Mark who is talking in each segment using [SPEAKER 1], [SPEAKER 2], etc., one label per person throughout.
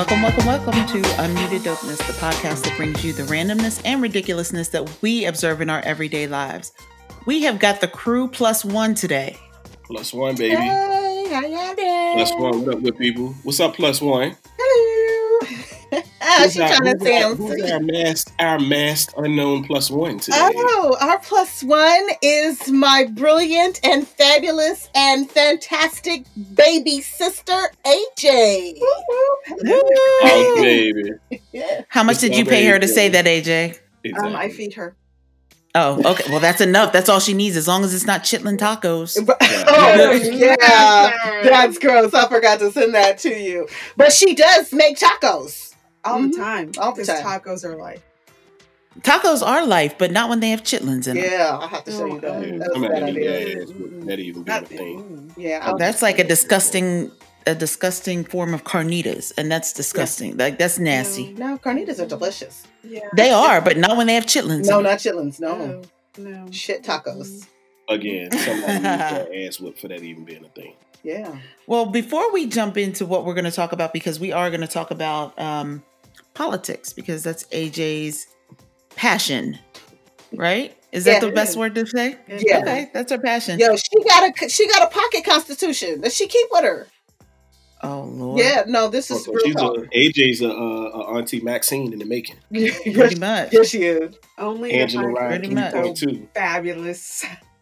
[SPEAKER 1] Welcome to Unmuted Dopeness, the podcast that brings you the randomness and ridiculousness that we observe in our everyday lives. We have got the crew plus one today.
[SPEAKER 2] Plus one, baby.
[SPEAKER 3] Hey, how y'all doing?
[SPEAKER 2] Plus one. What up, good people? What's up, plus one?
[SPEAKER 3] Hello. She's trying to sound
[SPEAKER 2] who's our masked unknown plus one today?
[SPEAKER 3] Oh, our plus one is my brilliant and fabulous and fantastic baby sister, AJ.
[SPEAKER 2] Oh, baby.
[SPEAKER 3] Yeah.
[SPEAKER 1] How much did you pay her to say that, AJ?
[SPEAKER 2] Exactly.
[SPEAKER 4] I feed her.
[SPEAKER 1] Oh, okay. Well, that's enough. That's all she needs, as long as it's not chitlin tacos.
[SPEAKER 3] Oh, yeah. That's gross. I forgot to send that to you. But she does make tacos.
[SPEAKER 4] All the time.
[SPEAKER 3] All the
[SPEAKER 4] Because
[SPEAKER 3] time.
[SPEAKER 4] tacos are life.
[SPEAKER 1] Tacos are life, but not when they have chitlins in them.
[SPEAKER 3] Yeah, I have to show you that.
[SPEAKER 2] Yeah,
[SPEAKER 3] That was
[SPEAKER 2] I'm
[SPEAKER 3] a
[SPEAKER 2] not
[SPEAKER 3] bad
[SPEAKER 2] even
[SPEAKER 3] idea.
[SPEAKER 2] gas with that even being a thing.
[SPEAKER 3] Yeah.
[SPEAKER 1] That's like a disgusting form of carnitas, and that's disgusting. Like, that's nasty.
[SPEAKER 3] No, carnitas are delicious.
[SPEAKER 4] Yeah.
[SPEAKER 1] They are, but not when they have chitlins.
[SPEAKER 3] No,
[SPEAKER 1] in them.
[SPEAKER 3] not chitlins. No.
[SPEAKER 4] No.
[SPEAKER 3] Shit tacos.
[SPEAKER 2] Again, somebody needs their ass whipped for that even being a thing.
[SPEAKER 3] Yeah.
[SPEAKER 1] Well, before we jump into what we're going to talk about, because we are going to talk about politics, because that's AJ's passion, right? Is that the best word to say?
[SPEAKER 3] Yeah.
[SPEAKER 1] Okay, that's her passion.
[SPEAKER 3] Yo, she got a pocket constitution that she keep with her.
[SPEAKER 1] Oh Lord.
[SPEAKER 3] Yeah, no, this is
[SPEAKER 2] So
[SPEAKER 3] real talk.
[SPEAKER 2] AJ's a Auntie Maxine in the making.
[SPEAKER 1] Pretty much.
[SPEAKER 3] Yes, she is.
[SPEAKER 4] Only
[SPEAKER 2] Angela
[SPEAKER 4] if I'm
[SPEAKER 2] Ryan
[SPEAKER 1] pretty much.
[SPEAKER 2] 3.2.
[SPEAKER 4] fabulous.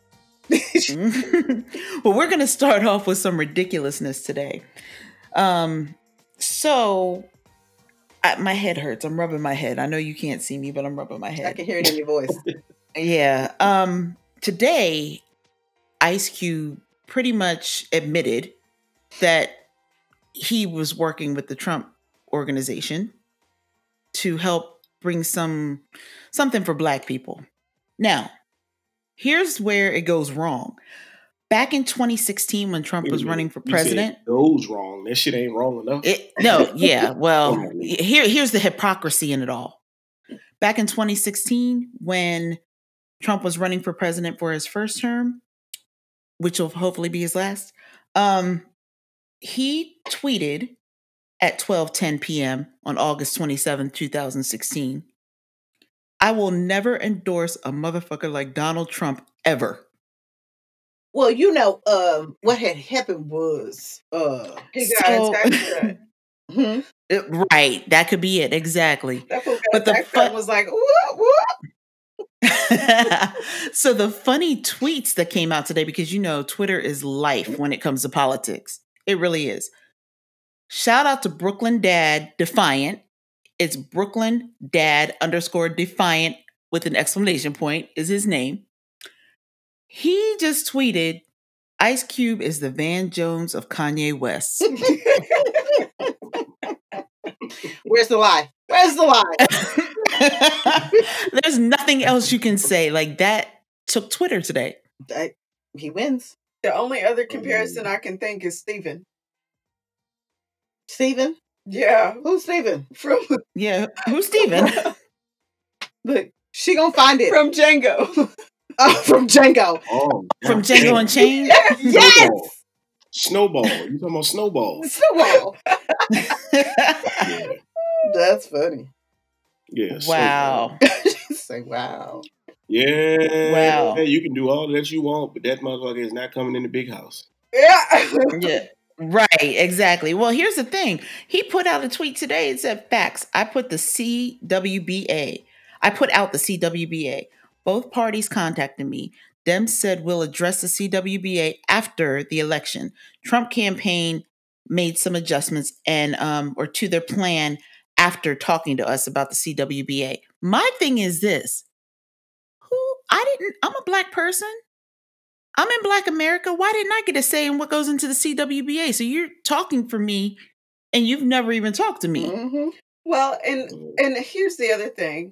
[SPEAKER 1] Well, we're going to start off with some ridiculousness today. My head hurts. I'm rubbing my head. I know you can't see me, but I'm rubbing my
[SPEAKER 3] I
[SPEAKER 1] head.
[SPEAKER 3] can hear it in your voice.
[SPEAKER 1] Yeah. Today, Ice Cube pretty much admitted that he was working with the Trump organization to help bring something for Black people. Now, here's where it goes wrong. Back in 2016, when Trump was running for president,
[SPEAKER 2] it goes wrong. That shit ain't wrong enough.
[SPEAKER 1] Well, here's the hypocrisy in it all. Back in 2016, when Trump was running for president for his first term, which will hopefully be his last, he tweeted at 12:10 p.m. on August 27, 2016, "I will never endorse a motherfucker like Donald Trump ever."
[SPEAKER 3] Well, you know, what had happened was,
[SPEAKER 4] He got attacked.
[SPEAKER 3] hmm?
[SPEAKER 1] Right, that could be it, exactly.
[SPEAKER 4] That fool
[SPEAKER 1] But
[SPEAKER 4] got
[SPEAKER 1] the
[SPEAKER 4] attacked
[SPEAKER 1] fu-
[SPEAKER 4] and was like, whoop, whoop.
[SPEAKER 1] So the funny tweets that came out today, because you know Twitter is life when it comes to politics. It really is. Shout out to Brooklyn Dad Defiant. It's Brooklyn Dad _Defiant with an exclamation point is his name. He just tweeted, "Ice Cube is the Van Jones of Kanye West."
[SPEAKER 3] Where's the lie? Where's the lie?
[SPEAKER 1] There's nothing else you can say. Like, that took Twitter today.
[SPEAKER 3] He wins.
[SPEAKER 4] The only other comparison I can think is Steven.
[SPEAKER 3] Steven?
[SPEAKER 4] Yeah.
[SPEAKER 3] Who's Steven?
[SPEAKER 4] From
[SPEAKER 1] Who's Steven?
[SPEAKER 3] Look, she gonna find it.
[SPEAKER 4] from Django.
[SPEAKER 3] From Django.
[SPEAKER 2] Oh,
[SPEAKER 1] From
[SPEAKER 2] God damn.
[SPEAKER 1] Django Unchained?
[SPEAKER 3] Yes!
[SPEAKER 2] Snowball. You talking about Snowball?
[SPEAKER 3] Snowball.
[SPEAKER 2] Yeah.
[SPEAKER 3] That's funny.
[SPEAKER 2] Yeah.
[SPEAKER 1] Wow.
[SPEAKER 3] Say wow.
[SPEAKER 2] Yeah.
[SPEAKER 1] Wow.
[SPEAKER 2] You can do all that you want, but that motherfucker is not coming in the big house.
[SPEAKER 4] Yeah.
[SPEAKER 1] Yeah. Right, exactly. Well, here's the thing. He put out a tweet today and said, "Facts. I put out the CWBA. Both parties contacted me. Dem said we'll address the CWBA after the election. Trump campaign made some adjustments and or to their plan after talking to us about the CWBA." My thing is this. I'm a Black person. I'm in Black America. Why didn't I get a say in what goes into the CWBA? So you're talking for me and you've never even talked to me.
[SPEAKER 3] Mm-hmm.
[SPEAKER 4] Well, and here's the other thing.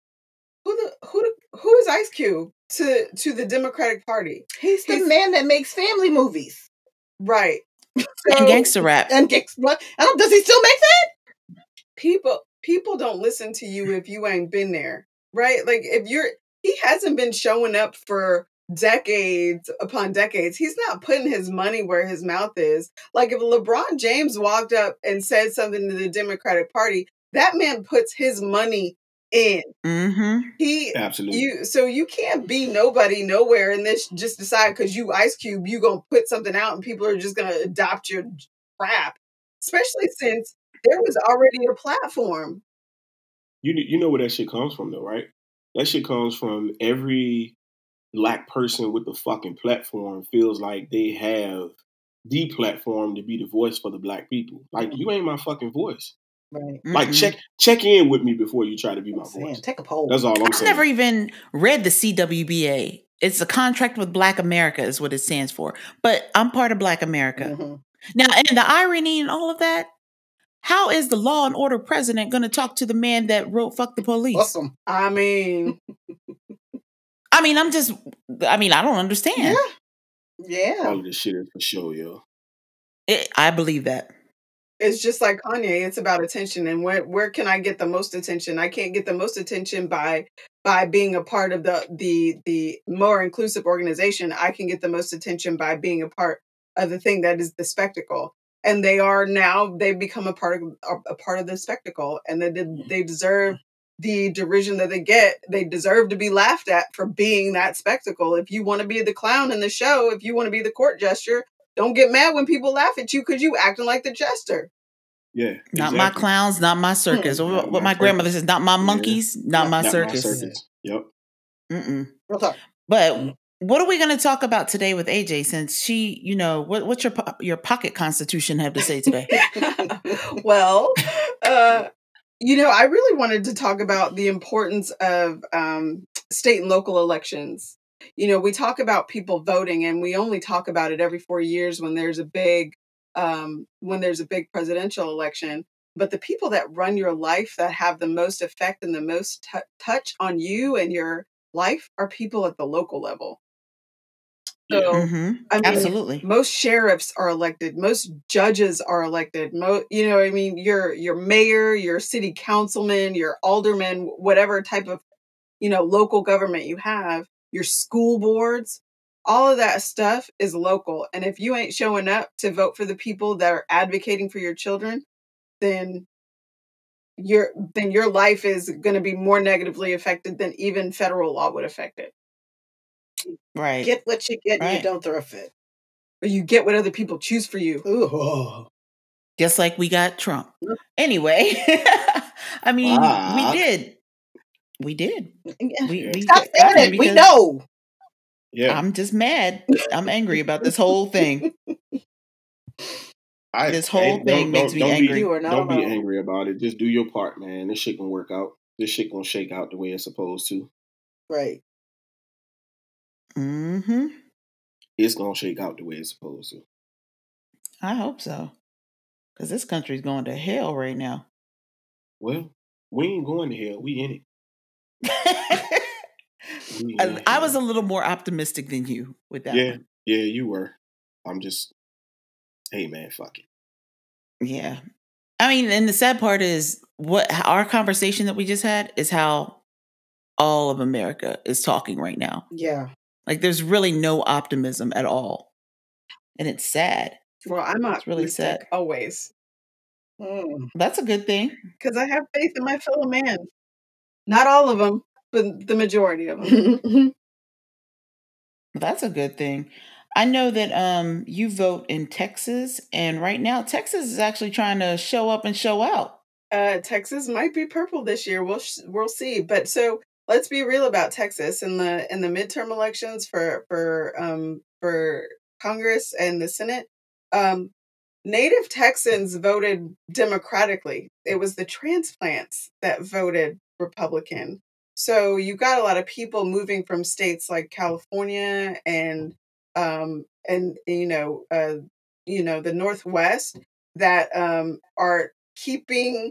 [SPEAKER 4] Who is Ice Cube to the Democratic Party?
[SPEAKER 3] He's the man that makes family movies.
[SPEAKER 4] Right.
[SPEAKER 1] And gangster rap.
[SPEAKER 3] And what? Does he still make that?
[SPEAKER 4] People don't listen to you if you ain't been there. Right? Like he hasn't been showing up for decades upon decades. He's not putting his money where his mouth is. Like if LeBron James walked up and said something to the Democratic Party, that man puts his money in. He
[SPEAKER 2] Absolutely.
[SPEAKER 4] so you can't be nobody nowhere and this just decide because you Ice Cube, you gonna put something out and people are just gonna adopt your crap. Especially since there was already a platform.
[SPEAKER 2] You know where that shit comes from though, right? That shit comes from every Black person with the fucking platform feels like they have the platform to be the voice for the Black people. Like you ain't my fucking voice.
[SPEAKER 3] Right.
[SPEAKER 2] Like check in with me before you try to be my voice.
[SPEAKER 3] Take a poll.
[SPEAKER 2] That's all I'm
[SPEAKER 1] I've
[SPEAKER 2] saying.
[SPEAKER 1] never even read the CWBA. It's a contract with Black America is what it stands for. But I'm part of Black America. Now, and the irony and all of that, how is the law and order president going to talk to the man that wrote "Fuck the Police"?
[SPEAKER 3] Awesome.
[SPEAKER 4] I mean,
[SPEAKER 1] I don't understand.
[SPEAKER 3] Yeah.
[SPEAKER 2] All of this shit is for show, yo.
[SPEAKER 1] I believe that.
[SPEAKER 4] it's just like Kanye. It's about attention, and where can I get the most attention? I can't get the most attention by being a part of the more inclusive organization. I can get the most attention by being a part of the thing that is the spectacle. And they've become a part of the spectacle, and they deserve the derision that they get. They deserve to be laughed at for being that spectacle. If you want to be the clown in the show, if you want to be the court jester, don't get mad when people laugh at you because you acting like the jester.
[SPEAKER 2] Yeah,
[SPEAKER 1] Not my clowns, not my circus. What my grandmother says, not my monkeys, not my circus.
[SPEAKER 2] Yep.
[SPEAKER 3] Real talk.
[SPEAKER 1] But what are we going to talk about today with AJ? Since she, what's your pocket constitution have to say today?
[SPEAKER 4] Well, I really wanted to talk about the importance of state and local elections. We talk about people voting, and we only talk about it every 4 years when there's a big presidential election. But the people that run your life, that have the most effect and the most touch on you and your life, are people at the local level. So,
[SPEAKER 1] Absolutely,
[SPEAKER 4] most sheriffs are elected, most judges are elected. Your mayor, your city councilman, your alderman, whatever type of, local government you have, your school boards, all of that stuff is local. And if you ain't showing up to vote for the people that are advocating for your children, then your life is going to be more negatively affected than even federal law would affect it.
[SPEAKER 1] Right.
[SPEAKER 3] Get what you get and you don't throw a fit.
[SPEAKER 4] Or you get what other people choose for you.
[SPEAKER 3] Ooh.
[SPEAKER 1] Just like we got Trump. Anyway, we did. We
[SPEAKER 3] Stop saying it. We know.
[SPEAKER 2] Yeah.
[SPEAKER 1] I'm just mad. I'm angry about this whole thing. This whole thing makes me angry.
[SPEAKER 2] Don't be angry about it. Just do your part, man. This shit gonna work out. This shit gonna shake out the way it's supposed to.
[SPEAKER 3] Right.
[SPEAKER 2] It's gonna shake out the way it's supposed to.
[SPEAKER 1] I hope so. Because this country's going to hell right now.
[SPEAKER 2] Well, we ain't going to hell. We in it.
[SPEAKER 1] I was a little more optimistic than you with that one.
[SPEAKER 2] Yeah, you were. I'm just, hey man, fuck it.
[SPEAKER 1] Yeah. And the sad part is our conversation that we just had is how all of America is talking right now.
[SPEAKER 3] Yeah.
[SPEAKER 1] Like there's really no optimism at all. And it's sad.
[SPEAKER 4] Well, I'm not
[SPEAKER 1] really sad.
[SPEAKER 4] Always.
[SPEAKER 1] That's a good thing.
[SPEAKER 4] Because I have faith in my fellow man. Not all of them, but the majority of them.
[SPEAKER 1] That's a good thing. I know that you vote in Texas, and right now Texas is actually trying to show up and show out.
[SPEAKER 4] Texas might be purple this year. We'll see. But so let's be real about Texas in the midterm elections for Congress and the Senate. Native Texans voted Democratically. It was the transplants that voted Republican. So you got a lot of people moving from states like California and the Northwest that are keeping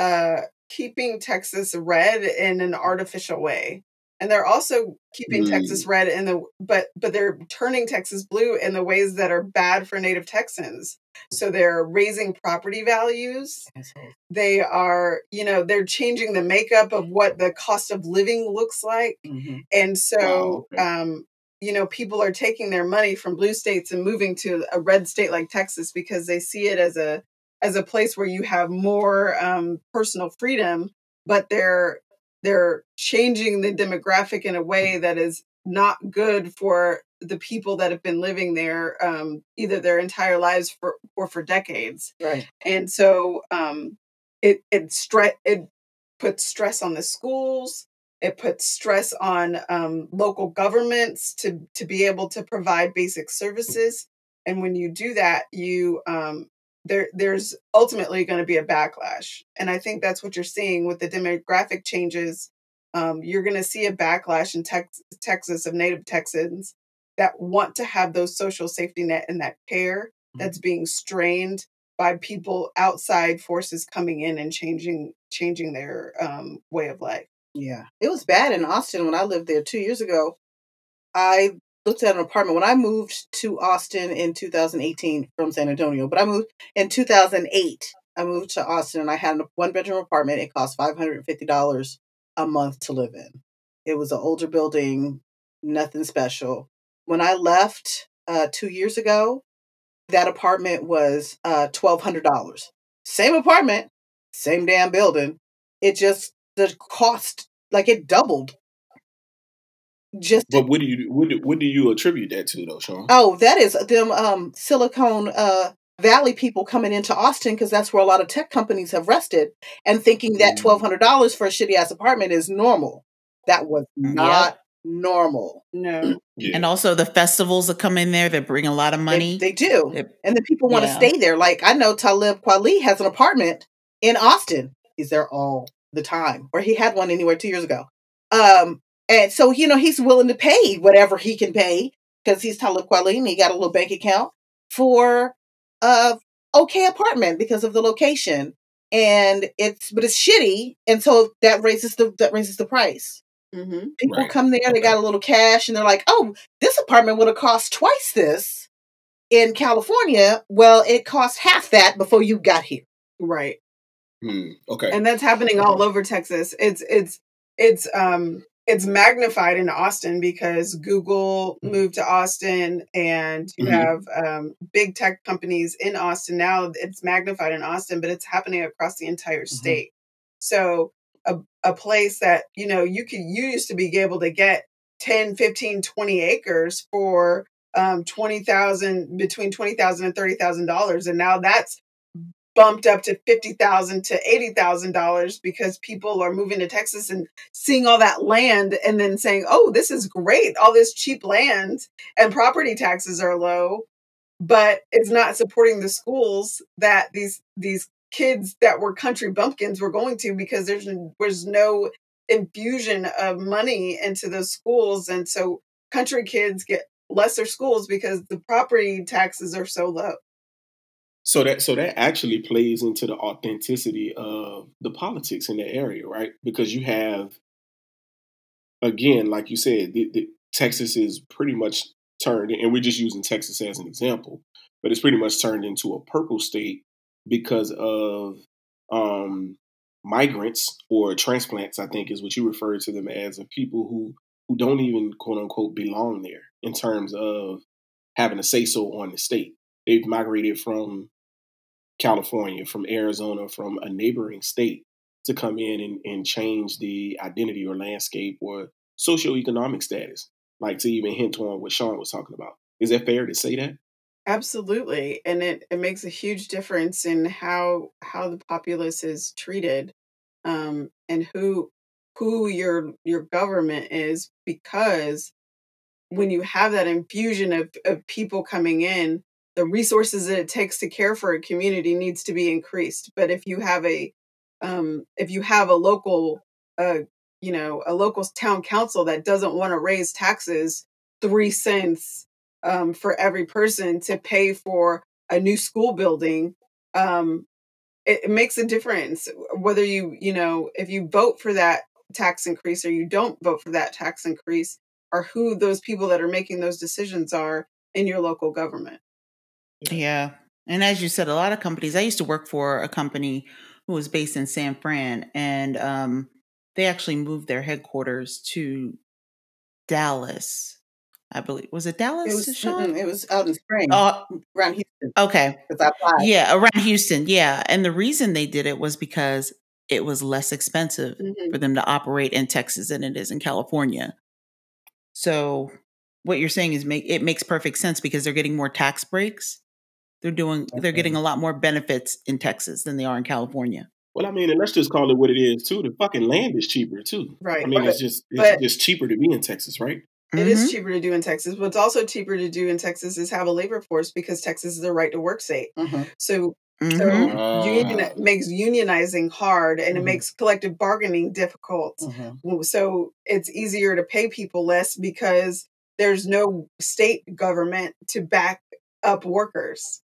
[SPEAKER 4] Texas red in an artificial way. And they're also keeping Texas red but they're turning Texas blue in the ways that are bad for Native Texans. So they're raising property values. They are, they're changing the makeup of what the cost of living looks like. And so, people are taking their money from blue states and moving to a red state like Texas because they see it as a place where you have more personal freedom, but they're changing the demographic in a way that is not good for the people that have been living there either their entire lives or for decades.
[SPEAKER 3] Right.
[SPEAKER 4] And so it puts stress on the schools. It puts stress on local governments to be able to provide basic services. And when you do that, there's ultimately going to be a backlash. And I think that's what you're seeing with the demographic changes. You're going to see a backlash in Texas of Native Texans that want to have those social safety net and that care that's being strained by people outside forces coming in and changing their way of life.
[SPEAKER 3] Yeah. It was bad in Austin when I lived there 2 years ago. I looked at an apartment when I moved to Austin in 2018 from San Antonio, but I moved in 2008. I moved to Austin and I had a 1-bedroom apartment. It cost $550 a month to live in. It was an older building, nothing special. When I left 2 years ago, that apartment was $1,200. Same apartment, same damn building. It just, the cost, like it doubled.
[SPEAKER 2] But what do you attribute that to though, Sean?
[SPEAKER 3] Oh, that is them Silicon Valley people coming into Austin because that's where a lot of tech companies have rested and thinking that $1,200 for a shitty ass apartment is normal. That was not normal.
[SPEAKER 4] No.
[SPEAKER 2] Yeah.
[SPEAKER 1] And also the festivals that come in there that bring a lot of money.
[SPEAKER 3] They do. And then people want to stay there. Like I know Talib Kweli has an apartment in Austin. He's there all the time. Or he had one anywhere 2 years ago. And so, he's willing to pay whatever he can pay because he's Talib Kweli and he got a little bank account for okay apartment because of the location. And it's shitty. And so that raises the price.
[SPEAKER 4] Mm-hmm.
[SPEAKER 3] People come there, they got a little cash and they're like, oh, this apartment would have cost twice this in California. Well, it cost half that before you got here.
[SPEAKER 4] Right.
[SPEAKER 2] Okay.
[SPEAKER 4] And that's happening all over Texas. It's magnified in Austin because Google moved to Austin and you have big tech companies in Austin. Now it's magnified in Austin, but it's happening across the entire state. So a place that, you used to be able to get 10, 15, 20 acres for between $20,000 and $30,000. And now that's bumped up to $50,000 to $80,000 because people are moving to Texas and seeing all that land and then saying, oh, this is great. All this cheap land and property taxes are low, but it's not supporting the schools that these kids that were country bumpkins were going to because there's no infusion of money into those schools. And so country kids get lesser schools because the property taxes are so low.
[SPEAKER 2] So that actually plays into the authenticity of the politics in the area, right? Because you have, again, like you said, Texas is pretty much turned, and we're just using Texas as an example, but it's pretty much turned into a purple state because of migrants or transplants, I think is what you refer to them as, of people who don't even, quote unquote, belong there in terms of having a say-so on the state. They've migrated from California, from Arizona, from a neighboring state to come in and change the identity or landscape or socioeconomic status, like to even hint on what Sean was talking about. Is that fair to say that?
[SPEAKER 4] Absolutely. And it makes a huge difference in how the populace is treated and who your government is, because when you have that infusion of people coming in, the resources that it takes to care for a community needs to be increased. But if you have a local a local town council that doesn't want to raise taxes 3 cents for every person to pay for a new school building, it makes a difference whether if you vote for that tax increase or you don't vote for that tax increase, or who those people that are making those decisions are in your local government.
[SPEAKER 1] Yeah. And as you said, a lot of companies, I used to work for a company who was based in San Fran, and they actually moved their headquarters to Dallas I believe. Was it Dallas, Sean?
[SPEAKER 3] It was out in Spring,
[SPEAKER 1] Oh,
[SPEAKER 3] around Houston,
[SPEAKER 1] okay.
[SPEAKER 3] because I applied.
[SPEAKER 1] Yeah, around Houston. Yeah. And the reason they did it was because it was less expensive
[SPEAKER 4] Mhm.
[SPEAKER 1] for them to operate in Texas than it is in California. So what you're saying is it makes perfect sense because they're getting more tax breaks. They're getting a lot more benefits in Texas than they are in California.
[SPEAKER 2] Well, I mean, and let's just call it what it is too. The fucking land is cheaper too.
[SPEAKER 4] Right.
[SPEAKER 2] I mean,
[SPEAKER 4] But
[SPEAKER 2] it's
[SPEAKER 4] but
[SPEAKER 2] just cheaper to be in Texas, right?
[SPEAKER 4] it is
[SPEAKER 1] Mhm.
[SPEAKER 4] cheaper to do in Texas. What's also cheaper to do in Texas is have a labor force because Texas is a right to work state.
[SPEAKER 3] Mhm.
[SPEAKER 4] So
[SPEAKER 1] Mhm.
[SPEAKER 4] union makes unionizing hard and it
[SPEAKER 3] Mhm.
[SPEAKER 4] makes collective bargaining difficult.
[SPEAKER 3] Mhm.
[SPEAKER 4] So it's easier to pay people less because there's no state government to back up workers.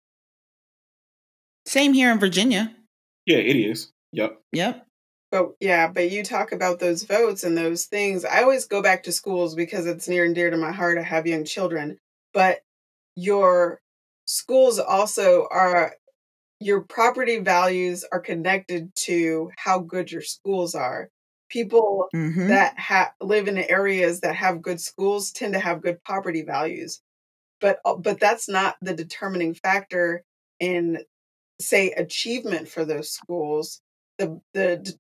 [SPEAKER 1] Same here in Virginia.
[SPEAKER 2] Yeah, it is. Yep.
[SPEAKER 1] Yep.
[SPEAKER 4] But you talk about those votes and those things. I always go back to schools because it's near and dear to my heart. I have young children, but your schools also are, your property values are connected to how good your schools are. People
[SPEAKER 1] Mhm.
[SPEAKER 4] that live in areas that have good schools tend to have good property values, but that's not the determining factor in, say, achievement for those schools. The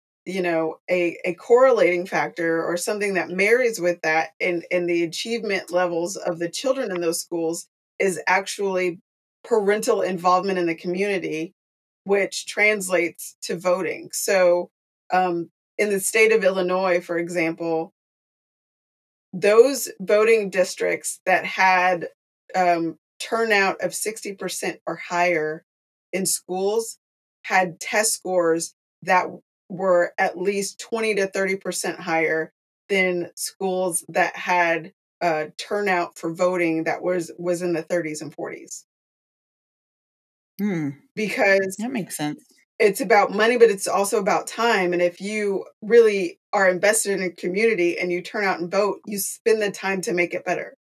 [SPEAKER 4] a correlating factor or something that marries with that in the achievement levels of the children in those schools is actually parental involvement in the community, which translates to voting. So in the state of Illinois, for example, those voting districts that had turnout of 60% or higher in schools had test scores that were at least 20 to 30% higher than schools that had turnout for voting that was in the 30s and 40s. Because
[SPEAKER 1] That makes sense.
[SPEAKER 4] it's about money, but it's also about time. And if you really are invested in a community and you turn out and vote, you spend the time to make it better.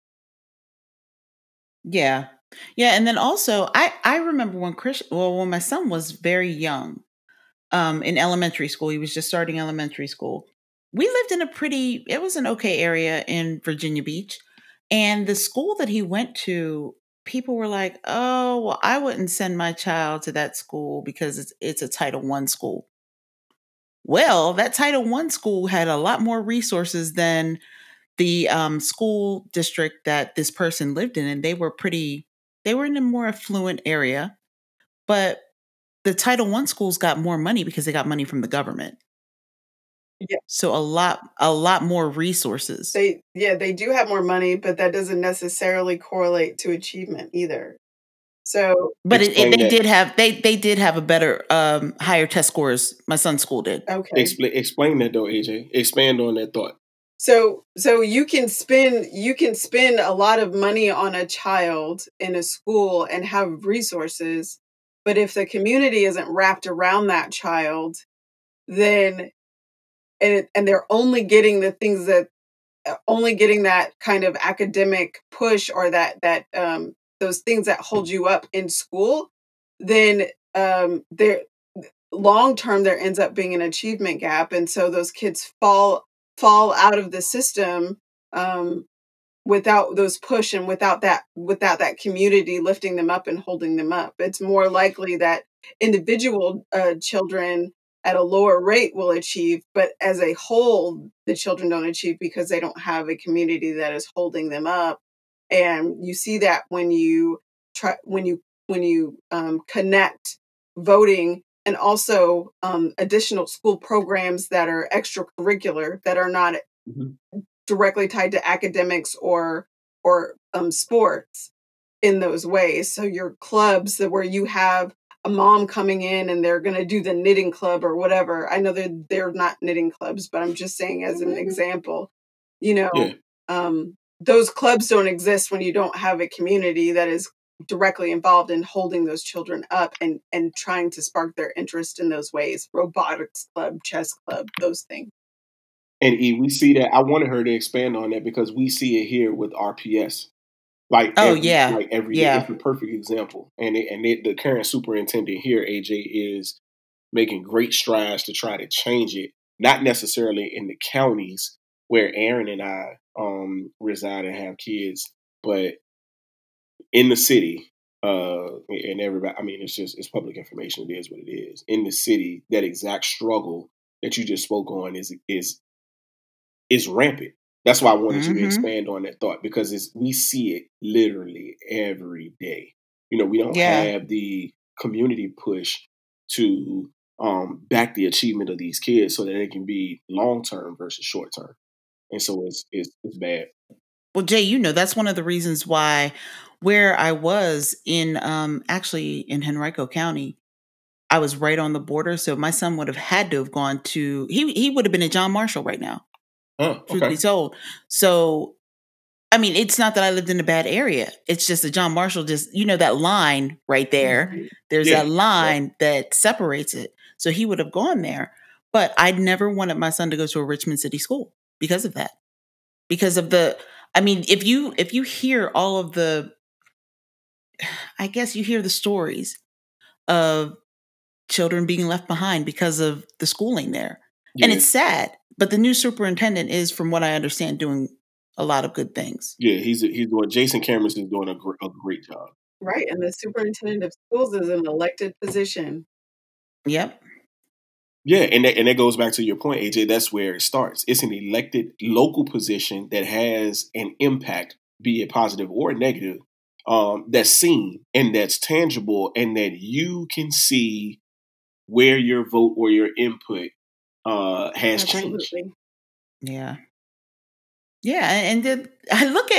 [SPEAKER 1] Yeah. Yeah. And then also I remember when my son was very young, in elementary school, he was just starting elementary school. We lived in it was an okay area in Virginia Beach. And the school that he went to, people were like, oh, well, I wouldn't send my child to that school because it's a Title I school. Well, that Title I school had a lot more resources than the school district that this person lived in, and they were in a more affluent area, but the Title I schools got more money because they got money from the government.
[SPEAKER 4] Yeah.
[SPEAKER 1] So a lot more resources.
[SPEAKER 4] They do have more money, but that doesn't necessarily correlate to achievement either. So,
[SPEAKER 1] But
[SPEAKER 2] Explain
[SPEAKER 1] they
[SPEAKER 2] that.
[SPEAKER 1] did have a better higher test scores. My son's school did.
[SPEAKER 4] okay.
[SPEAKER 2] Explain that though, AJ. Expand on that thought.
[SPEAKER 4] So you can spend a lot of money on a child in a school and have resources, but if the community isn't wrapped around that child, then and they're only getting the things that only getting that kind of academic push or that those things that hold you up in school, then there long term there ends up being an achievement gap, and so those kids fall out of the system without those push and without that community lifting them up and holding them up. It's more likely that individual children at a lower rate will achieve, but as a whole, the children don't achieve because they don't have a community that is holding them up. And you see that when you connect voting and also additional school programs that are extracurricular that are not directly tied to academics or sports in those ways. So your clubs where you have a mom coming in and they're going to do the knitting club or whatever. I know they're not knitting clubs, but I'm just saying as an example,
[SPEAKER 2] Yeah.
[SPEAKER 4] those clubs don't exist when you don't have a community that is directly involved in holding those children up and trying to spark their interest in those ways. Robotics club, chess club, those things.
[SPEAKER 2] And we see that. I wanted her to expand on that because we see it here with RPS. Like every day. It's a perfect example. And the current superintendent here, AJ, is making great strides to try to change it. Not necessarily in the counties where Aaron and I reside and have kids, But in the city, and everybody, I mean, it's public information. It is what it is. In the city, that exact struggle that you just spoke on is rampant. That's why I wanted you to expand on that thought, because we see it literally every day. We don't have the community push to back the achievement of these kids so that it can be long term versus short term, and so it's bad.
[SPEAKER 1] Well, Jay, that's one of the reasons why where I was in actually in Henrico County, I was right on the border, so my son would have had to have gone to he would have been at John Marshall right now.
[SPEAKER 2] Oh,
[SPEAKER 1] Truth be told. So, I mean, it's not that I lived in a bad area. It's just that John Marshall that line right there. There's that line that separates it. So he would have gone there. But I never wanted my son to go to a Richmond City school because of that. Because of if you hear all of I guess you hear the stories of children being left behind because of the schooling there. Yeah. And it's sad. But the new superintendent is, from what I understand, doing a lot of good things.
[SPEAKER 2] Yeah, he's doing. Jason Cameron is doing a great job.
[SPEAKER 4] Right, and the superintendent of schools is an elected position.
[SPEAKER 1] Yep.
[SPEAKER 2] Yeah, and that goes back to your point, AJ. That's where it starts. It's an elected local position that has an impact, be it positive or negative, that's seen and that's tangible, and that you can see where your vote or your input has changed.
[SPEAKER 1] Yeah. Yeah. And I look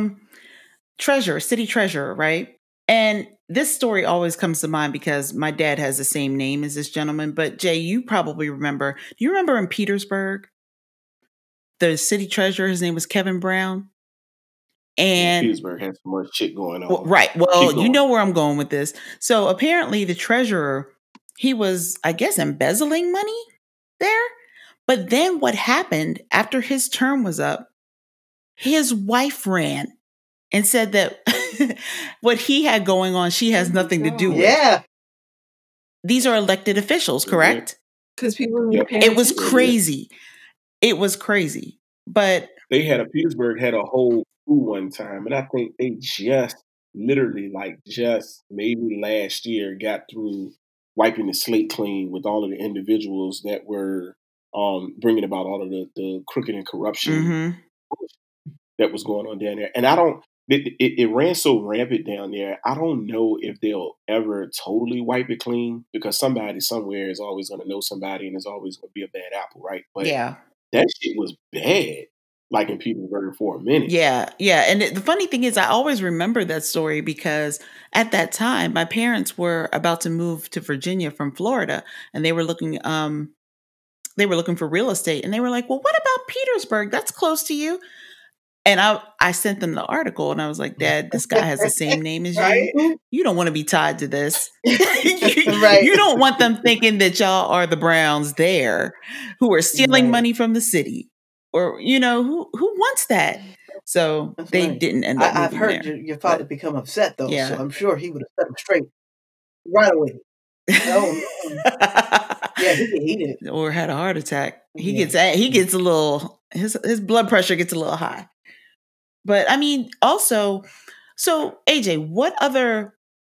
[SPEAKER 1] at city treasurer, right? And this story always comes to mind because my dad has the same name as this gentleman. But Jay, you probably remember. Do you remember in Petersburg, the city treasurer, his name was Kevin Brown? And
[SPEAKER 2] Petersburg has so much shit going on.
[SPEAKER 1] Well, right. Well, you know where I'm going with this. So apparently the treasurer, he was, I guess, embezzling money there. But then what happened after his term was up, his wife ran and said that what he had going on, she has nothing to do with.
[SPEAKER 3] Yeah.
[SPEAKER 1] These are elected officials, correct?
[SPEAKER 4] Because people
[SPEAKER 1] It was crazy. It was crazy. But
[SPEAKER 2] Petersburg had a whole school one time, and I think they just literally maybe last year got through wiping the slate clean with all of the individuals that were bringing about all of the crooked and corruption that was going on down there. And it ran so rampant down there. I don't know if they'll ever totally wipe it clean, because somebody somewhere is always going to know somebody, and there's always going to be a bad apple, right? But that shit was bad, like in Petersburg for a minute.
[SPEAKER 1] Yeah, yeah. And the funny thing is, I always remember that story because at that time, my parents were about to move to Virginia from Florida, and they were looking for real estate, and they were like, "Well, what about Petersburg? That's close to you." And I sent them the article, and I was like, "Dad, this guy has the same name as you. You don't want to be tied to this. You don't want them thinking that y'all are the Browns there who are stealing money from the city, or who wants that." So they didn't end up.
[SPEAKER 3] I've heard your father become upset though, so I'm sure he would have set him straight right away. Yeah, he get heated
[SPEAKER 1] or had a heart attack. He gets a little, his blood pressure gets a little high. But I mean, also, so AJ, what other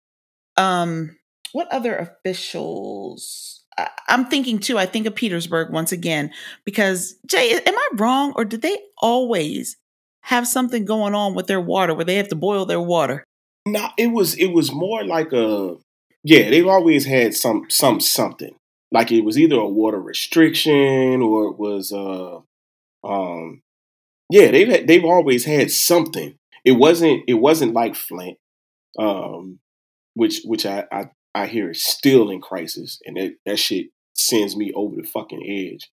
[SPEAKER 1] officials? I'm thinking too. I think of Petersburg once again because Jay, am I wrong, or did they always have something going on with their water where they have to boil their water?
[SPEAKER 2] No, it was more like they've always had something. Like it was either a water restriction or it was they've always had something. It wasn't like Flint, which I hear is still in crisis, and that shit sends me over the fucking edge.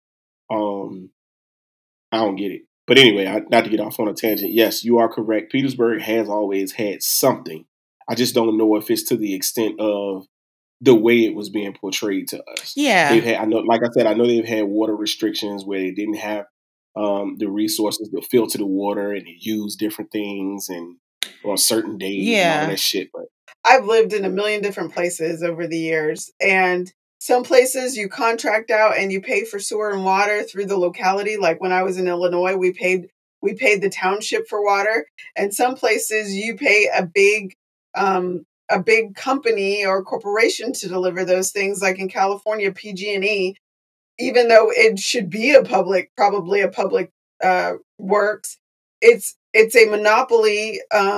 [SPEAKER 2] I don't get it. But anyway, not to get off on a tangent. Yes, you are correct. Petersburg has always had something. I just don't know if it's to the extent of the way it was being portrayed to us.
[SPEAKER 1] Yeah.
[SPEAKER 2] I know they've had water restrictions where they didn't have the resources to filter the water and use different things and on certain days and all that shit. But
[SPEAKER 4] I've lived in a million different places over the years, and some places you contract out and you pay for sewer and water through the locality. Like when I was in Illinois, we paid We paid the township for water, and some places you pay a big company or corporation to deliver those things. Like in California, PG&E, even though it should be probably a public works, it's a monopoly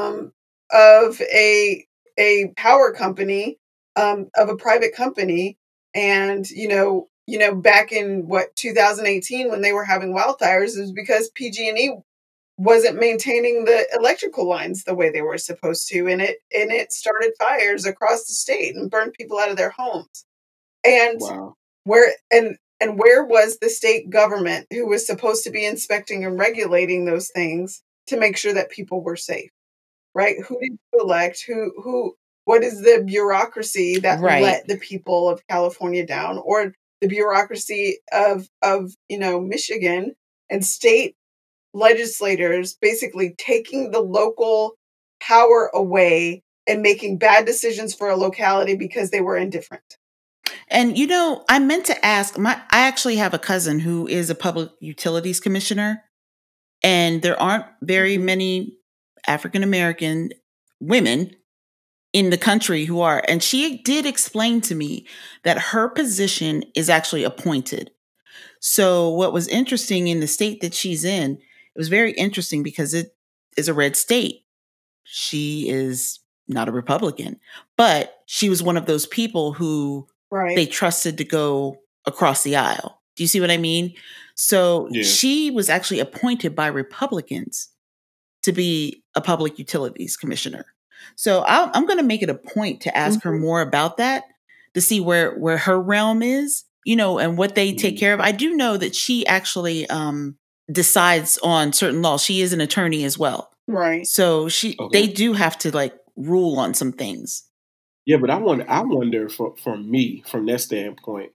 [SPEAKER 4] of a power company, of a private company. And back in 2018, when they were having wildfires, is because PG&E wasn't maintaining the electrical lines the way they were supposed to, and it started fires across the state and burned people out of their homes. And
[SPEAKER 2] Wow.
[SPEAKER 4] where was the state government, who was supposed to be inspecting and regulating those things to make sure that people were safe? Right? Who did you elect? What is the bureaucracy that
[SPEAKER 1] Right.
[SPEAKER 4] let the people of California down, or the bureaucracy of Michigan and state legislators basically taking the local power away and making bad decisions for a locality because they were indifferent?
[SPEAKER 1] And I meant to ask, I actually have a cousin who is a public utilities commissioner, and there aren't very many African American women in the country who are. And she did explain to me that her position is actually appointed. So what was interesting in the state that she's in, it was very interesting because it is a red state. She is not a Republican, but she was one of those people who
[SPEAKER 4] Right.
[SPEAKER 1] they trusted to go across the aisle. Do you see what I mean? So
[SPEAKER 2] Yeah.
[SPEAKER 1] she was actually appointed by Republicans to be a public utilities commissioner. So I'm going to make it a point to ask her more about that, to see where her realm is, and what they take care of. I do know that she actually decides on certain laws. She is an attorney as well.
[SPEAKER 4] Right.
[SPEAKER 1] So they do have to rule on some things.
[SPEAKER 2] Yeah, but I wonder from that standpoint,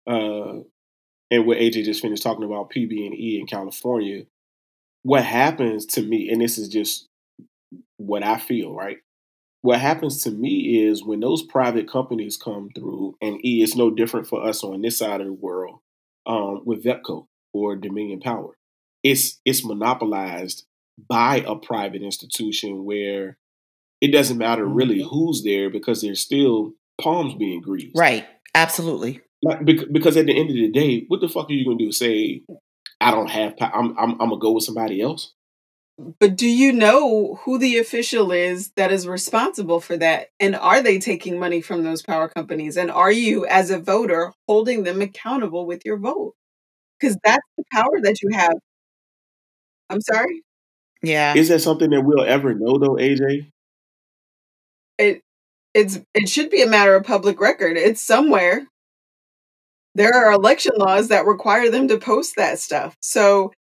[SPEAKER 2] and what AJ just finished talking about PB&E in California, what happens to me, and this is just what I feel, right? What happens to me is when those private companies come through, and it's no different for us on this side of the world, with VEPCO or Dominion Power. It's monopolized by a private institution where it doesn't matter really who's there, because there's still palms being greased.
[SPEAKER 1] Right. Absolutely.
[SPEAKER 2] Because at the end of the day, what the fuck are you going to do? Say, I don't have power. I'm going to go with somebody else?
[SPEAKER 4] But do you know who the official is that is responsible for that? And are they taking money from those power companies? And are you, as a voter, holding them accountable with your vote? Because that's the power that you have. I'm sorry?
[SPEAKER 1] Yeah.
[SPEAKER 2] Is that something that we'll ever know, though, AJ?
[SPEAKER 4] It should be a matter of public record. It's somewhere. There are election laws that require them to post that stuff. So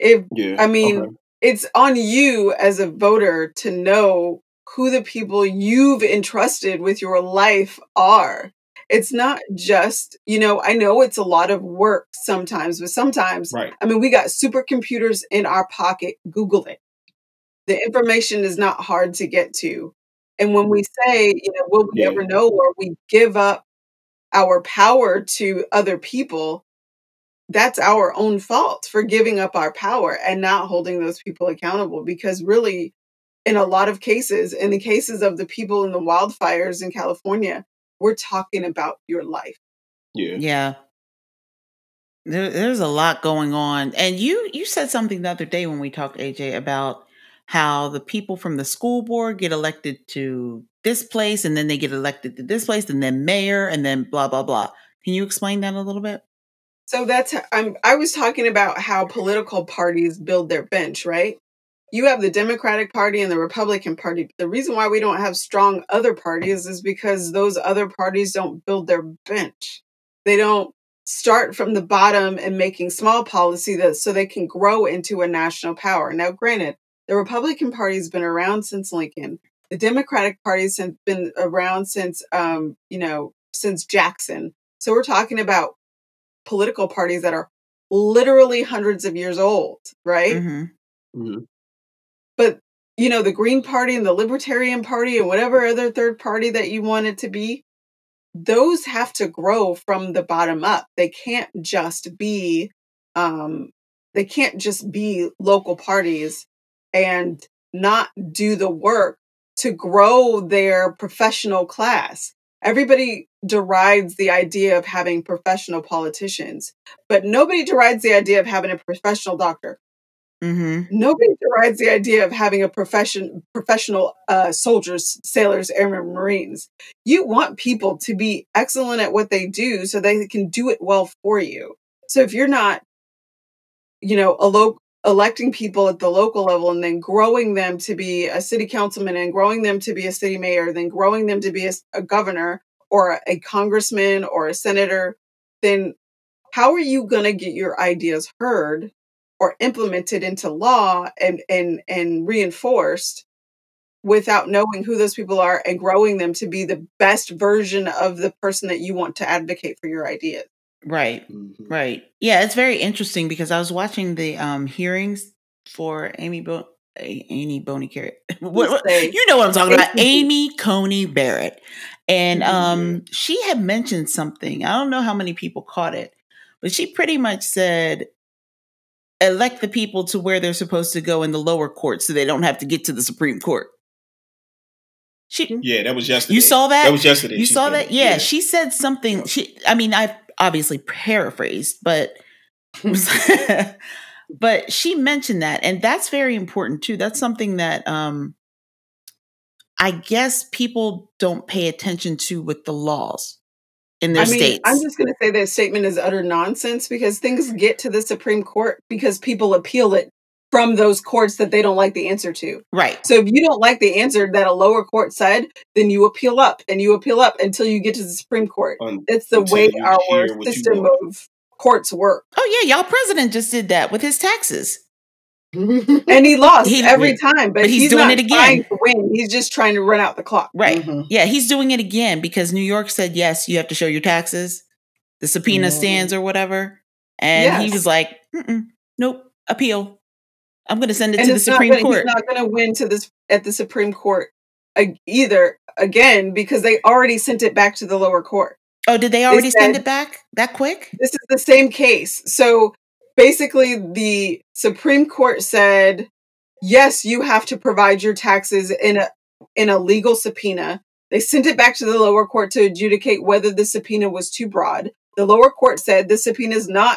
[SPEAKER 4] it's on you as a voter to know who the people you've entrusted with your life are. It's not just, I know it's a lot of work sometimes, but sometimes,
[SPEAKER 2] right.
[SPEAKER 4] We got supercomputers in our pocket. Google it. The information is not hard to get to. And when we say, will we ever know, or we give up our power to other people, that's our own fault for giving up our power and not holding those people accountable. Because really, in a lot of cases, in the cases of the people in the wildfires in California, we're talking about your life.
[SPEAKER 1] Yeah. There's a lot going on. And you said something the other day when we talked, AJ, about how the people from the school board get elected to this place, and then they get elected to this place, and then mayor, and then blah, blah, blah. Can you explain that a little bit?
[SPEAKER 4] So I was talking about how political parties build their bench, right? You have the Democratic Party and the Republican Party. The reason why we don't have strong other parties is because those other parties don't build their bench. They don't start from the bottom and making small policy so they can grow into a national power. Now, granted, the Republican Party has been around since Lincoln. The Democratic Party has been around since Jackson. So we're talking about political parties that are literally hundreds of years old, right? But, the Green Party and the Libertarian Party and whatever other third party that you want it to be, those have to grow from the bottom up. They can't just be They can't just be local parties and not do the work to grow their professional class. Everybody derides the idea of having professional politicians, but nobody derides the idea of having a professional doctor.
[SPEAKER 1] Mm-hmm.
[SPEAKER 4] Nobody derides the idea of having a professional soldiers, sailors, airmen, Marines. You want people to be excellent at what they do so they can do it well for you. So if you're not, electing people at the local level and then growing them to be a city councilman and growing them to be a city mayor, then growing them to be a governor or a congressman or a senator, then how are you going to get your ideas heard or implemented into law and reinforced without knowing who those people are and growing them to be the best version of the person that you want to advocate for your ideas?
[SPEAKER 1] Right.
[SPEAKER 2] Mhm.
[SPEAKER 1] Right. Yeah, it's very interesting because I was watching the hearings for Amy Boney Carrot. You know what I'm talking about? Amy Coney Barrett. And she had mentioned something. I don't know how many people caught it, but she pretty much said, elect the people to where they're supposed to go in the lower court so they don't have to get to the Supreme Court.
[SPEAKER 2] Yeah, that was yesterday.
[SPEAKER 1] You saw that?
[SPEAKER 2] That was yesterday.
[SPEAKER 1] You saw that? Yeah, she said something. I obviously paraphrased, but but she mentioned that, and that's very important too. That's something that I guess people don't pay attention to with the laws in their states.
[SPEAKER 4] I'm just going to say that statement is utter nonsense because things get to the Supreme Court because people appeal it from those courts that they don't like the answer to.
[SPEAKER 1] Right.
[SPEAKER 4] So if you don't like the answer that a lower court said, then you appeal up and you appeal up until you get to the Supreme Court. It's the way our system of courts work.
[SPEAKER 1] Oh yeah, y'all president just did that with his taxes.
[SPEAKER 4] And he lost every time, but he's doing it again. Trying to win. He's just trying to run out the clock.
[SPEAKER 1] Right. Mm-hmm. Yeah, he's doing it again because New York said, yes, you have to show your taxes. The subpoena stands or whatever. And he was like, nope, appeal. I'm going to send it to the Supreme Court.
[SPEAKER 4] He's not going to win at the Supreme Court either again because they already sent it back to the lower court.
[SPEAKER 1] Oh, did they already send it back that quick?
[SPEAKER 4] This is the same case. So basically, the Supreme Court said, yes, you have to provide your taxes in a legal subpoena. They sent it back to the lower court to adjudicate whether the subpoena was too broad. The lower court said the subpoena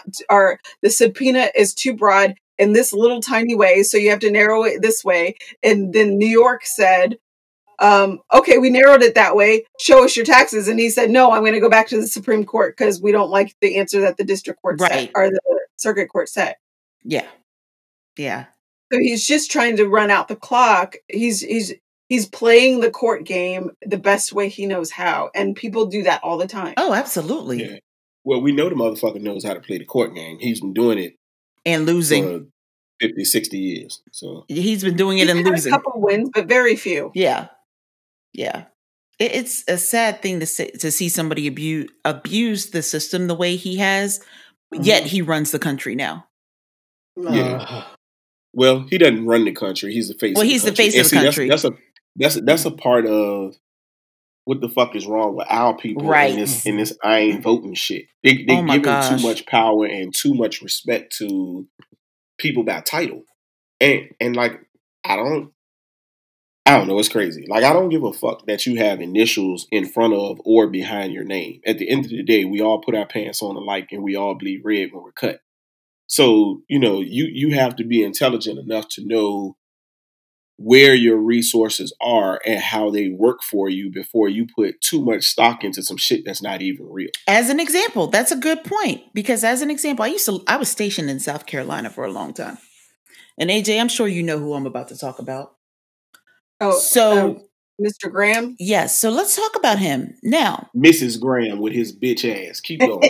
[SPEAKER 4] is too broad in this little tiny way, so you have to narrow it this way. And then New York said, okay, we narrowed it that way. Show us your taxes. And he said, no, I'm going to go back to the Supreme Court because we don't like the answer that the district court said or the circuit court said.
[SPEAKER 1] Yeah. Yeah.
[SPEAKER 4] So he's just trying to run out the clock. He's playing the court game the best way he knows how. And people do that all the time.
[SPEAKER 1] Oh, absolutely.
[SPEAKER 2] Yeah. Well, we know the motherfucker knows how to play the court game. He's been doing it.
[SPEAKER 1] And losing.
[SPEAKER 2] For 50, 60 years. So
[SPEAKER 1] he's been doing it and losing.
[SPEAKER 4] A couple wins, but very few.
[SPEAKER 1] Yeah. Yeah. It's a sad thing to see somebody abuse the system the way he has, yet he runs the country now.
[SPEAKER 2] Yeah. Well, he doesn't run the country. He's the face.
[SPEAKER 1] Well, he's the face of the country.
[SPEAKER 2] That's a part of what the fuck is wrong with our people in this I ain't voting shit. They give him too much power and too much respect to people by title, and like I don't know. It's crazy. Like I don't give a fuck that you have initials in front of or behind your name. At the end of the day, we all put our pants on alike and we all bleed red when we're cut. So, you have to be intelligent enough to know where your resources are and how they work for you before you put too much stock into some shit that's not even real.
[SPEAKER 1] As an example, that's a good point. Because as an example, I was stationed in South Carolina for a long time. And AJ, I'm sure you know who I'm about to talk about.
[SPEAKER 4] Oh, so Mr. Graham?
[SPEAKER 1] Yes. So let's talk about him now.
[SPEAKER 2] Mrs. Graham with his bitch ass. Keep going.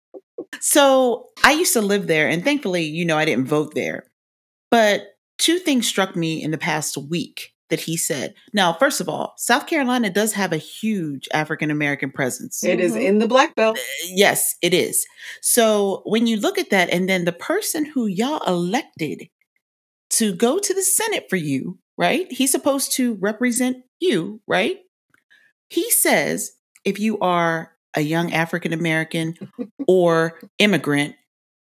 [SPEAKER 1] So I used to live there, and thankfully, I didn't vote there. But two things struck me in the past week that he said. Now, first of all, South Carolina does have a huge African-American presence.
[SPEAKER 4] It is in the Black Belt.
[SPEAKER 1] Yes, it is. So when you look at that, and then the person who y'all elected to go to the Senate for you, right? He's supposed to represent you, right? He says, if you are a young African-American or immigrant,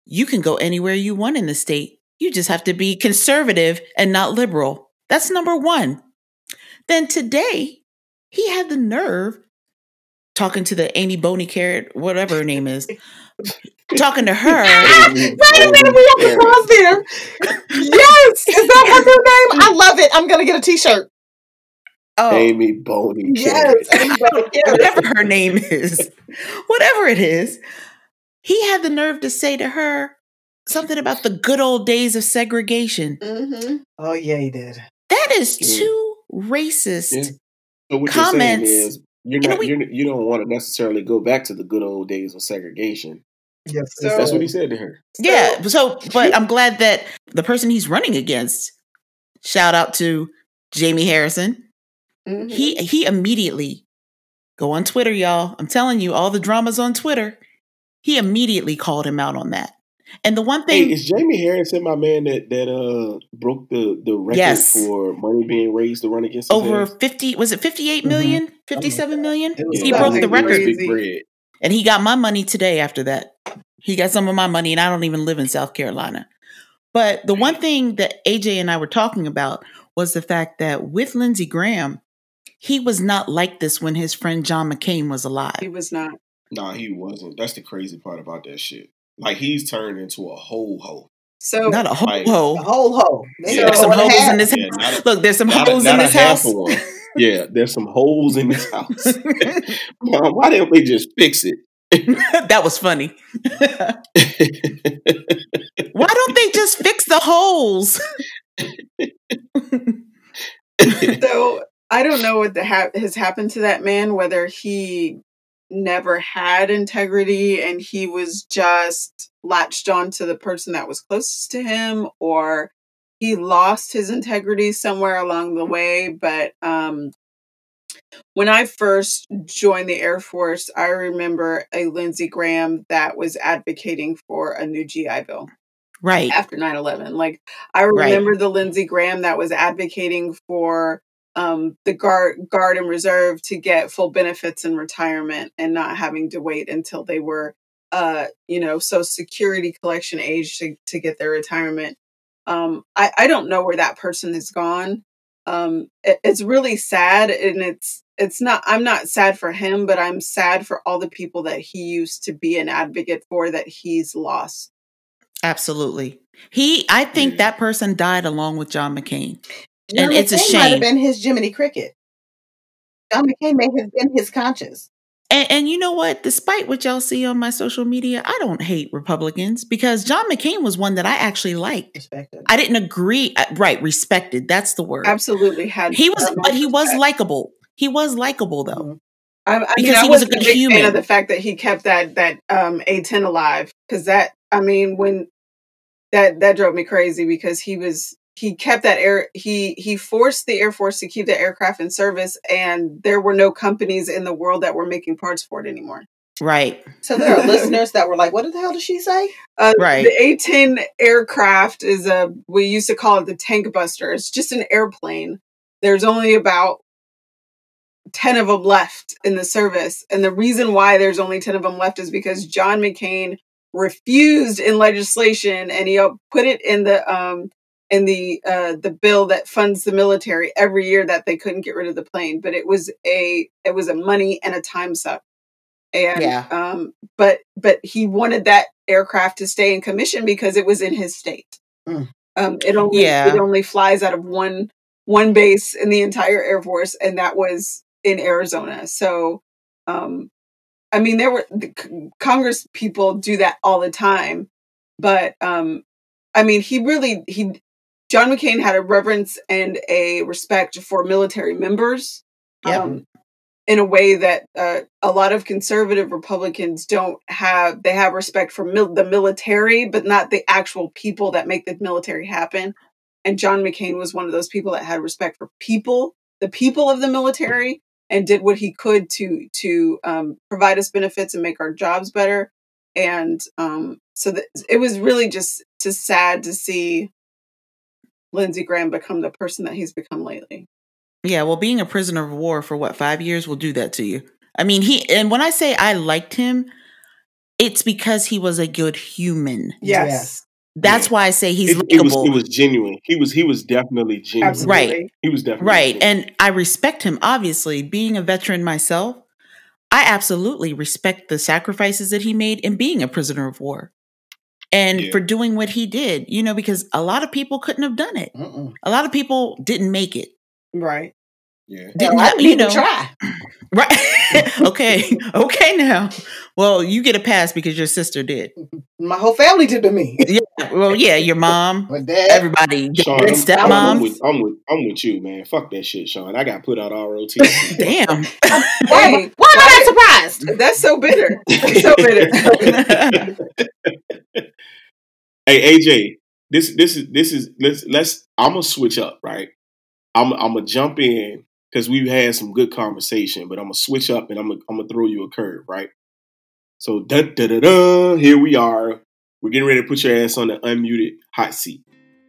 [SPEAKER 1] you can go anywhere you want in the state. You just have to be conservative and not liberal. That's number one. Then today, he had the nerve talking to the Amy Boney Carrot, whatever her name is, talking to her.
[SPEAKER 3] Wait a minute, we have to pause there. Yes, is that her new name? I love it. I'm gonna get a T-shirt.
[SPEAKER 1] Oh,
[SPEAKER 2] Amy Boney.
[SPEAKER 3] Yes, Amy Boney Carrot.
[SPEAKER 1] whatever her name is, whatever it is, he had the nerve to say to her something about the good old days of segregation.
[SPEAKER 4] Mm-hmm.
[SPEAKER 3] Oh yeah, he did.
[SPEAKER 1] That is too racist.
[SPEAKER 2] Yeah. So what
[SPEAKER 1] Comments.
[SPEAKER 2] you're saying is you don't want to necessarily go back to the good old days of segregation.
[SPEAKER 3] Yes,
[SPEAKER 4] So-
[SPEAKER 2] That's what he said to her.
[SPEAKER 1] Yeah. So, but I'm glad that the person he's running against, shout out to Jamie Harrison,
[SPEAKER 4] Mm-hmm.
[SPEAKER 1] he immediately go on Twitter, y'all. I'm telling you, all the dramas on Twitter. He immediately called him out on that. And the one
[SPEAKER 2] Hey,
[SPEAKER 1] thing,
[SPEAKER 2] is Jamie Harrison my man that broke the record
[SPEAKER 1] Yes.
[SPEAKER 2] for money being raised to run against his
[SPEAKER 1] over
[SPEAKER 2] ass?
[SPEAKER 1] 50, was it 58 million, 57 million?
[SPEAKER 3] It was
[SPEAKER 1] He
[SPEAKER 2] Yeah,
[SPEAKER 1] broke
[SPEAKER 4] something
[SPEAKER 1] the
[SPEAKER 2] it was
[SPEAKER 1] record.
[SPEAKER 2] Big
[SPEAKER 4] crazy.
[SPEAKER 2] bread.
[SPEAKER 1] And he got my money today after that. He got some of my money, and I don't even live in South Carolina. But the one thing that AJ and I were talking about was the fact that with Lindsey Graham, he was not like this when his friend John McCain was
[SPEAKER 4] He
[SPEAKER 1] alive.
[SPEAKER 4] was not.
[SPEAKER 2] Nah, he wasn't. That's the crazy part about that shit. Like, he's turned into a whole hoe.
[SPEAKER 4] So
[SPEAKER 1] Not a whole
[SPEAKER 2] Like-
[SPEAKER 3] The
[SPEAKER 1] hoe.
[SPEAKER 3] whole hoe.
[SPEAKER 2] Yeah.
[SPEAKER 1] There's some holes in this
[SPEAKER 2] Yeah, not
[SPEAKER 1] house. Look, there's some
[SPEAKER 2] not
[SPEAKER 1] holes
[SPEAKER 2] not
[SPEAKER 1] in
[SPEAKER 2] a
[SPEAKER 1] this
[SPEAKER 2] half
[SPEAKER 1] house.
[SPEAKER 2] of one. Yeah, there's some holes in this house. Mom, why didn't we just fix it?
[SPEAKER 1] That was funny. Why don't they just fix the holes?
[SPEAKER 4] So I don't know what has happened to that man, whether he never had integrity and he was just latched on to the person that was closest to him, or he lost his integrity somewhere along the way. But when I first joined the Air Force, I remember a Lindsey Graham that was advocating for a new GI Bill
[SPEAKER 1] Right.
[SPEAKER 4] after 9/11. Like, I remember the Lindsey Graham that was advocating for the guard and reserve to get full benefits in retirement and not having to wait until they were, Social Security collection age to get their retirement. I don't know where that person has gone. It's really sad, and it's not. I'm not sad for him, but I'm sad for all the people that he used to be an advocate for that he's lost.
[SPEAKER 1] Absolutely. I think that person died along with John McCain.
[SPEAKER 3] John
[SPEAKER 1] And it's a
[SPEAKER 3] McCain might have
[SPEAKER 1] shame.
[SPEAKER 3] been his Jiminy Cricket. John McCain may have been his conscience.
[SPEAKER 1] And you know what? Despite what y'all see on my social media, I don't hate Republicans because John McCain was one that I actually liked.
[SPEAKER 3] Respected.
[SPEAKER 1] I didn't agree. Right. Respected. That's the word.
[SPEAKER 4] Absolutely had.
[SPEAKER 1] He was,
[SPEAKER 4] utmost
[SPEAKER 1] but he was
[SPEAKER 4] respect.
[SPEAKER 1] likable. He was likable though.
[SPEAKER 3] Mhm.
[SPEAKER 4] I mean,
[SPEAKER 1] Because
[SPEAKER 4] I
[SPEAKER 1] he was a
[SPEAKER 4] wasn't
[SPEAKER 1] good
[SPEAKER 4] big fan
[SPEAKER 1] human.
[SPEAKER 4] of the fact that he kept that A10 alive, because that, I mean, when that drove me crazy, because he kept that he forced the Air Force to keep the aircraft in service, and there were no companies in the world that were making parts for it anymore.
[SPEAKER 1] Right.
[SPEAKER 3] So there are listeners that were like, "What the hell did she say?"
[SPEAKER 1] Right.
[SPEAKER 4] The A10 aircraft is we used to call it the tank buster. It's just an airplane. There's only about 10 of them left in the service. And the reason why there's only 10 of them left is because John McCain refused in legislation, and he put it in the bill that funds the military every year that they couldn't get rid of the plane. But it was a money and a time suck. And
[SPEAKER 1] Yeah.
[SPEAKER 4] but he wanted that aircraft to stay in commission because it was in his state.
[SPEAKER 3] Mm.
[SPEAKER 4] It only flies out of one base in the entire Air Force, and that was in Arizona. So, I mean, Congress people do that all the time, but I mean, John McCain had a reverence and a respect for military members.
[SPEAKER 1] Yep.
[SPEAKER 4] In a way that a lot of conservative Republicans don't have. They have respect for the military, but not the actual people that make the military happen. And John McCain was one of those people that had respect for the people of the military, and did what he could to provide us benefits and make our jobs better. And it was really just sad to see Lindsey Graham become the person that he's become lately.
[SPEAKER 1] Yeah, well, being a prisoner of war for 5 years will do that to you. I mean, and when I say I liked him, it's because he was a good human.
[SPEAKER 4] Yes.
[SPEAKER 1] That's why I say he's
[SPEAKER 2] It was
[SPEAKER 1] likable.
[SPEAKER 2] genuine. He was definitely genuine.
[SPEAKER 4] Absolutely.
[SPEAKER 1] Right.
[SPEAKER 2] He was definitely
[SPEAKER 1] Right.
[SPEAKER 2] genuine.
[SPEAKER 1] And I respect him, obviously. Being a veteran myself, I absolutely respect the sacrifices that he made in being a prisoner of war and
[SPEAKER 2] Yeah.
[SPEAKER 1] for doing what he did, you know, because a lot of people couldn't have done it. A lot of people didn't make it.
[SPEAKER 4] Right.
[SPEAKER 2] Yeah.
[SPEAKER 1] Didn't
[SPEAKER 3] I
[SPEAKER 1] have,
[SPEAKER 3] didn't
[SPEAKER 1] you
[SPEAKER 3] even
[SPEAKER 1] know,
[SPEAKER 3] try.
[SPEAKER 1] right. Okay now. Well, you get a pass because your sister did.
[SPEAKER 3] My whole family did to me.
[SPEAKER 1] Yeah. Well, yeah, your mom,
[SPEAKER 3] My dad.
[SPEAKER 1] everybody,
[SPEAKER 2] Sean,
[SPEAKER 1] your
[SPEAKER 2] I'm
[SPEAKER 1] stepmoms.
[SPEAKER 2] with you, man. Fuck that shit, Sean. I got put out ROTC.
[SPEAKER 1] Damn.
[SPEAKER 4] Hey,
[SPEAKER 3] Why am I not surprised?
[SPEAKER 4] that's so bitter. That's so bitter.
[SPEAKER 2] Hey, AJ, this is let's I'm gonna switch up, right? I'm gonna jump in because we've had some good conversation, but I'm gonna switch up and I'm gonna throw you a curve, right? So here we are. We're getting ready to put your ass on the unmuted hot seat.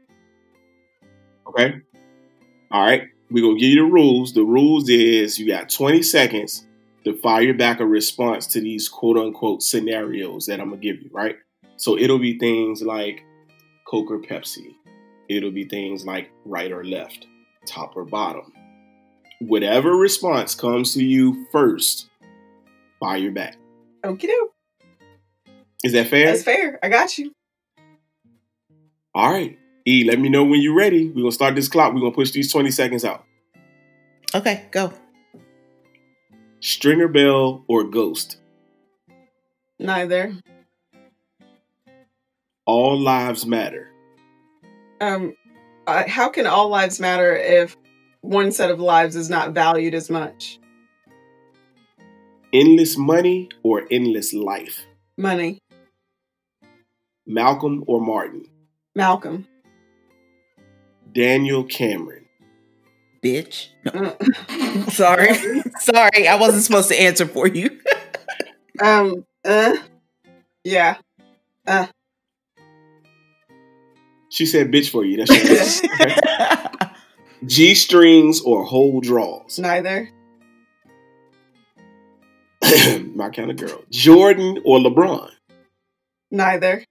[SPEAKER 2] Okay? All right. We're gonna give you the rules. The rules is you got 20 seconds to fire back a response to these quote unquote scenarios that I'm gonna give you, right? So it'll be things like Coke or Pepsi. It'll be things like right or left, top or bottom. Whatever response comes to you first, fire back.
[SPEAKER 4] Okie doke.
[SPEAKER 2] Is that fair?
[SPEAKER 4] That's fair. I got you.
[SPEAKER 2] All right. E, let me know when you're ready. We're going to start this clock. We're going to push these 20 seconds out.
[SPEAKER 1] Okay, go.
[SPEAKER 2] Stringer Bell or Ghost?
[SPEAKER 4] Neither.
[SPEAKER 2] All Lives Matter.
[SPEAKER 4] How can all lives matter if one set of lives is not valued as much?
[SPEAKER 2] Endless Money or Endless Life?
[SPEAKER 4] Money.
[SPEAKER 2] Malcolm or Martin?
[SPEAKER 4] Malcolm.
[SPEAKER 2] Daniel Cameron.
[SPEAKER 1] Bitch. No. Sorry. Sorry. I wasn't supposed to answer for you.
[SPEAKER 4] Yeah.
[SPEAKER 2] She said bitch for you. That's your answer. Okay. G-strings or whole draws?
[SPEAKER 4] Neither.
[SPEAKER 2] My kind of girl. Jordan or LeBron?
[SPEAKER 4] Neither.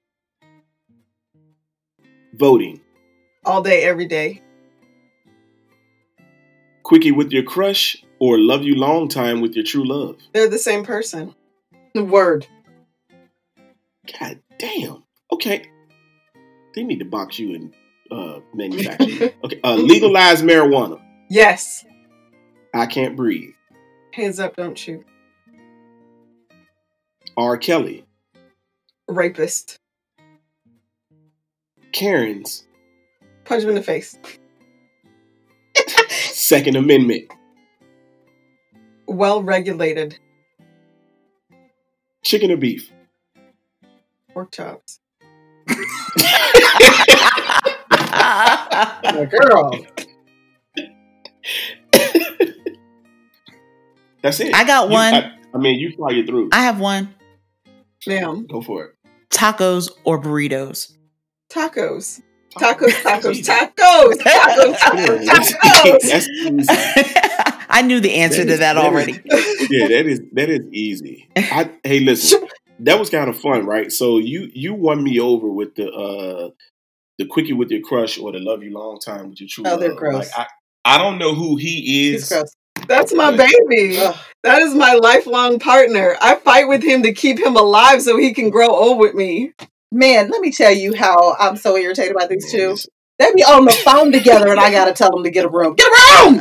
[SPEAKER 2] Voting.
[SPEAKER 4] All day, every day.
[SPEAKER 2] Quickie with your crush or love you long time with your true love?
[SPEAKER 4] They're the same person.
[SPEAKER 3] Word.
[SPEAKER 2] God damn. Okay. They need to box you and manufacture you. Okay. Legalize marijuana.
[SPEAKER 4] Yes.
[SPEAKER 2] I Can't Breathe.
[SPEAKER 4] Hands up, don't shoot.
[SPEAKER 2] R. Kelly.
[SPEAKER 4] Rapist.
[SPEAKER 2] Karen's.
[SPEAKER 4] Punch him in the face.
[SPEAKER 2] Second Amendment.
[SPEAKER 4] Well regulated.
[SPEAKER 2] Chicken or beef?
[SPEAKER 4] Pork chops.
[SPEAKER 3] My girl.
[SPEAKER 2] That's it.
[SPEAKER 1] I got one.
[SPEAKER 2] I mean, you fly it through.
[SPEAKER 1] I have one.
[SPEAKER 4] Ma'am.
[SPEAKER 2] Go for it.
[SPEAKER 1] Tacos or burritos?
[SPEAKER 4] Tacos.
[SPEAKER 2] Oh,
[SPEAKER 4] Tacos, tacos, tacos, tacos, tacos, tacos.
[SPEAKER 2] That's easy.
[SPEAKER 1] I knew the answer to that already.
[SPEAKER 2] Yeah, that is easy. Hey, listen, that was kind of fun, right? So you won me over with the quickie with your crush or the love you long time with your true love.
[SPEAKER 3] They're gross.
[SPEAKER 2] Like, I don't know who he
[SPEAKER 3] He's
[SPEAKER 2] is.
[SPEAKER 3] gross.
[SPEAKER 4] That's my baby.
[SPEAKER 3] Ugh.
[SPEAKER 4] That is my lifelong partner. I fight with him to keep him alive so he can grow old with me.
[SPEAKER 3] Man, let me tell you how I'm so irritated by these two. They be on the phone together and I gotta tell them to get a room. Get a room!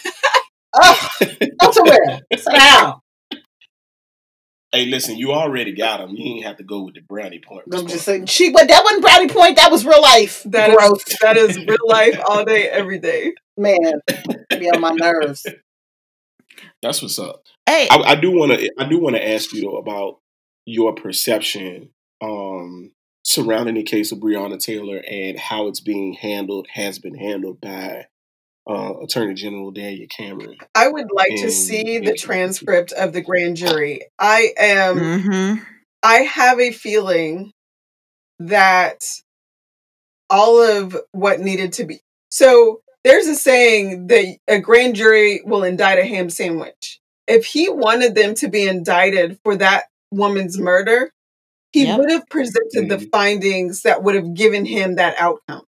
[SPEAKER 3] Go somewhere. Sit down.
[SPEAKER 2] Hey, listen, you already got him. You ain't have to go with the brownie point.
[SPEAKER 3] I'm just saying, but that wasn't brownie point. That was real life.
[SPEAKER 4] That is real life all day, every day.
[SPEAKER 3] Man, be on my nerves.
[SPEAKER 2] That's what's up.
[SPEAKER 1] Hey,
[SPEAKER 2] I do want to ask you though about your perception surrounding the case of Breonna Taylor and how it's has been handled by Attorney General Daniel Cameron.
[SPEAKER 4] I would like to see the transcript of the grand jury. I have a feeling that all of what needed to be. So there's a saying that a grand jury will indict a ham sandwich. If he wanted them to be indicted for that woman's murder, he
[SPEAKER 1] Yep.
[SPEAKER 4] would have presented the
[SPEAKER 2] Mhm.
[SPEAKER 4] findings that would have given him that outcome.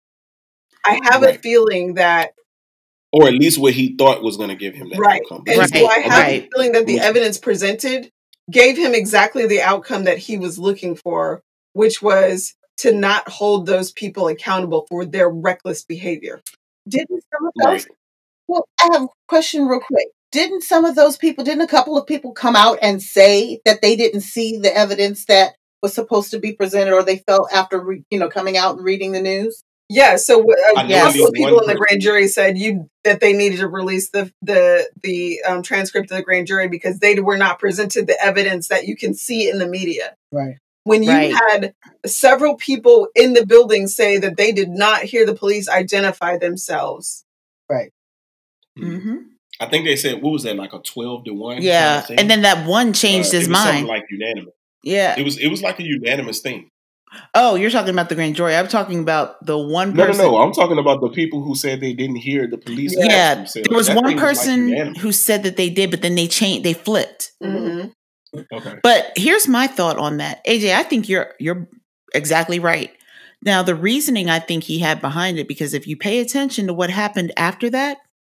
[SPEAKER 4] I have a
[SPEAKER 2] Right.
[SPEAKER 4] feeling that,
[SPEAKER 2] Or at least what he thought was going to give him that
[SPEAKER 4] right.
[SPEAKER 2] outcome.
[SPEAKER 4] And
[SPEAKER 2] Which is
[SPEAKER 4] so
[SPEAKER 1] Right,
[SPEAKER 4] I have a
[SPEAKER 1] right.
[SPEAKER 4] feeling that the
[SPEAKER 2] which
[SPEAKER 4] evidence presented gave him exactly the outcome that he was looking for, which was to not hold those people accountable for their reckless behavior.
[SPEAKER 3] Didn't some of
[SPEAKER 2] right.
[SPEAKER 3] those? Well, I have a question real quick. Didn't some of those people? Didn't a couple of people come out and say that they didn't see the evidence that was supposed to be presented, or they felt after coming out and reading the news?
[SPEAKER 4] Yeah, so
[SPEAKER 2] I
[SPEAKER 4] a
[SPEAKER 2] know at
[SPEAKER 4] couple of
[SPEAKER 2] least
[SPEAKER 4] people
[SPEAKER 2] one
[SPEAKER 4] in the grand
[SPEAKER 2] person.
[SPEAKER 4] jury said that they needed to release the transcript of the grand jury because they were not presented the evidence that you can see in the media.
[SPEAKER 3] Right.
[SPEAKER 4] When you
[SPEAKER 1] Right.
[SPEAKER 4] had several people in the building say that they did not hear the police identify themselves.
[SPEAKER 3] Right.
[SPEAKER 1] hmm
[SPEAKER 2] I think they said, what was that, like a 12-1 kind
[SPEAKER 1] Yeah.
[SPEAKER 2] of thing?
[SPEAKER 1] And then that one changed his
[SPEAKER 2] It was something
[SPEAKER 1] mind.
[SPEAKER 2] like unanimous.
[SPEAKER 1] Yeah.
[SPEAKER 2] It was like a unanimous thing.
[SPEAKER 1] Oh, you're talking about the grand jury. I'm talking about the one
[SPEAKER 2] No,
[SPEAKER 1] person.
[SPEAKER 2] no, no. I'm talking about the people who said they didn't hear the police
[SPEAKER 4] Yeah.
[SPEAKER 2] ask
[SPEAKER 1] Yeah,
[SPEAKER 2] themselves.
[SPEAKER 1] there was
[SPEAKER 2] That
[SPEAKER 1] one
[SPEAKER 2] thing was like
[SPEAKER 1] person
[SPEAKER 2] unanimous.
[SPEAKER 1] who said that they did, but then they flipped.
[SPEAKER 4] Mhm.
[SPEAKER 2] Okay.
[SPEAKER 1] But here's my thought on that. AJ, I think you're exactly right. Now, the reasoning I think he had behind it, because if you pay attention to what happened after that,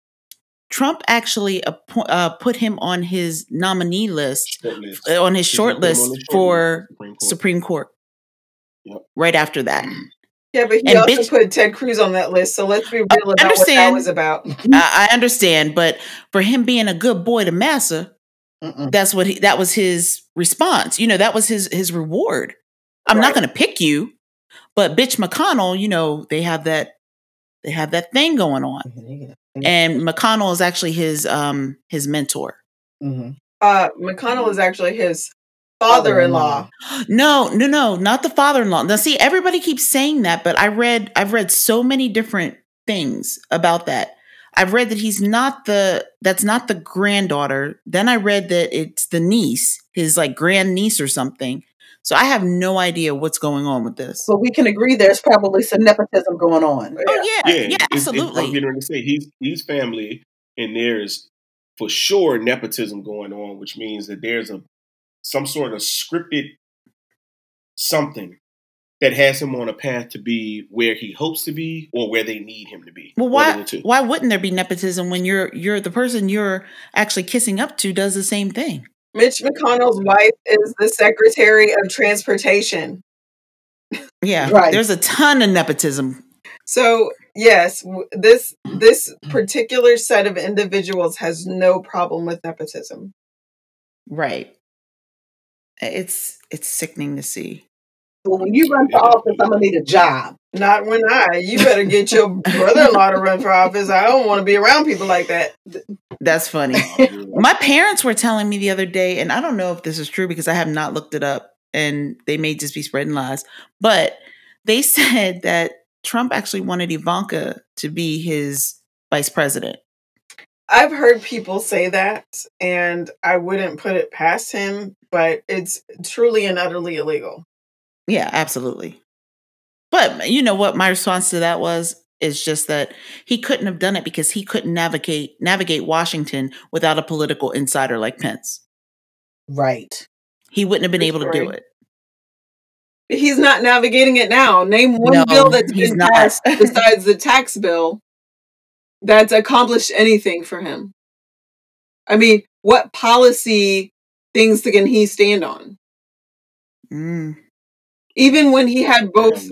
[SPEAKER 1] Trump actually put him on his nominee list,
[SPEAKER 2] Short list.
[SPEAKER 1] on his
[SPEAKER 2] He's
[SPEAKER 1] short
[SPEAKER 2] gonna put him on
[SPEAKER 1] list
[SPEAKER 2] the short
[SPEAKER 1] for
[SPEAKER 2] list for
[SPEAKER 1] Supreme Court.
[SPEAKER 2] Yep.
[SPEAKER 1] Right after that.
[SPEAKER 4] Yeah, but he
[SPEAKER 1] And
[SPEAKER 4] also
[SPEAKER 1] bitch,
[SPEAKER 4] put Ted Cruz on that list. So let's be real about what that
[SPEAKER 1] understand.
[SPEAKER 4] was about.
[SPEAKER 1] I understand, but for him being a good boy to Massa,
[SPEAKER 3] Mm-mm.
[SPEAKER 1] that was his response. That was his reward. I'm not
[SPEAKER 4] Right.
[SPEAKER 1] going to pick you, but bitch McConnell, they have that thing going on. And McConnell is actually his mentor.
[SPEAKER 3] Mm-hmm.
[SPEAKER 4] McConnell is actually his father-in-law.
[SPEAKER 1] No, not the father-in-law. Now, see, everybody keeps saying that, but I've read so many different things about that. I've read that that's not the granddaughter. Then I read that it's the niece, his like grandniece or something. So I have no idea what's going on with this.
[SPEAKER 3] But we can agree there's probably some nepotism going on.
[SPEAKER 1] Oh yeah,
[SPEAKER 2] Yeah,
[SPEAKER 1] absolutely.
[SPEAKER 2] I'm getting ready to say he's family, and there's for sure nepotism going on, which means that there's some sort of scripted something that has him on a path to be where he hopes to be or where they need him to be.
[SPEAKER 1] Well,
[SPEAKER 2] One of the two.
[SPEAKER 1] why wouldn't there be nepotism when you're the person you're actually kissing up to does the same thing?
[SPEAKER 4] Mitch McConnell's wife is the Secretary of Transportation.
[SPEAKER 1] Yeah,
[SPEAKER 3] Right.
[SPEAKER 1] there's a ton of nepotism.
[SPEAKER 4] So yes, this particular set of individuals has no problem with nepotism.
[SPEAKER 1] Right. It's sickening to see.
[SPEAKER 3] Well, when you run for office, I'm gonna need a job.
[SPEAKER 4] Not when you better get your brother-in-law to run for office. I don't want to be around people like that.
[SPEAKER 1] That's funny. My parents were telling me the other day, and I don't know if this is true because I have not looked it up, and they may just be spreading lies, but they said that Trump actually wanted Ivanka to be his vice president.
[SPEAKER 4] I've heard people say that, and I wouldn't put it past him, but it's truly and utterly illegal.
[SPEAKER 1] Yeah, absolutely. But you know what my response to that is just that he couldn't have done it because he couldn't navigate Washington without a political insider like Pence.
[SPEAKER 3] Right.
[SPEAKER 1] He wouldn't have been able to do it.
[SPEAKER 4] He's not navigating it now. Name one
[SPEAKER 1] No,
[SPEAKER 4] bill that's
[SPEAKER 1] he's
[SPEAKER 4] been
[SPEAKER 1] not.
[SPEAKER 4] passed besides the tax bill that's accomplished anything for him. I mean, what policy things can he stand on? Even when he had both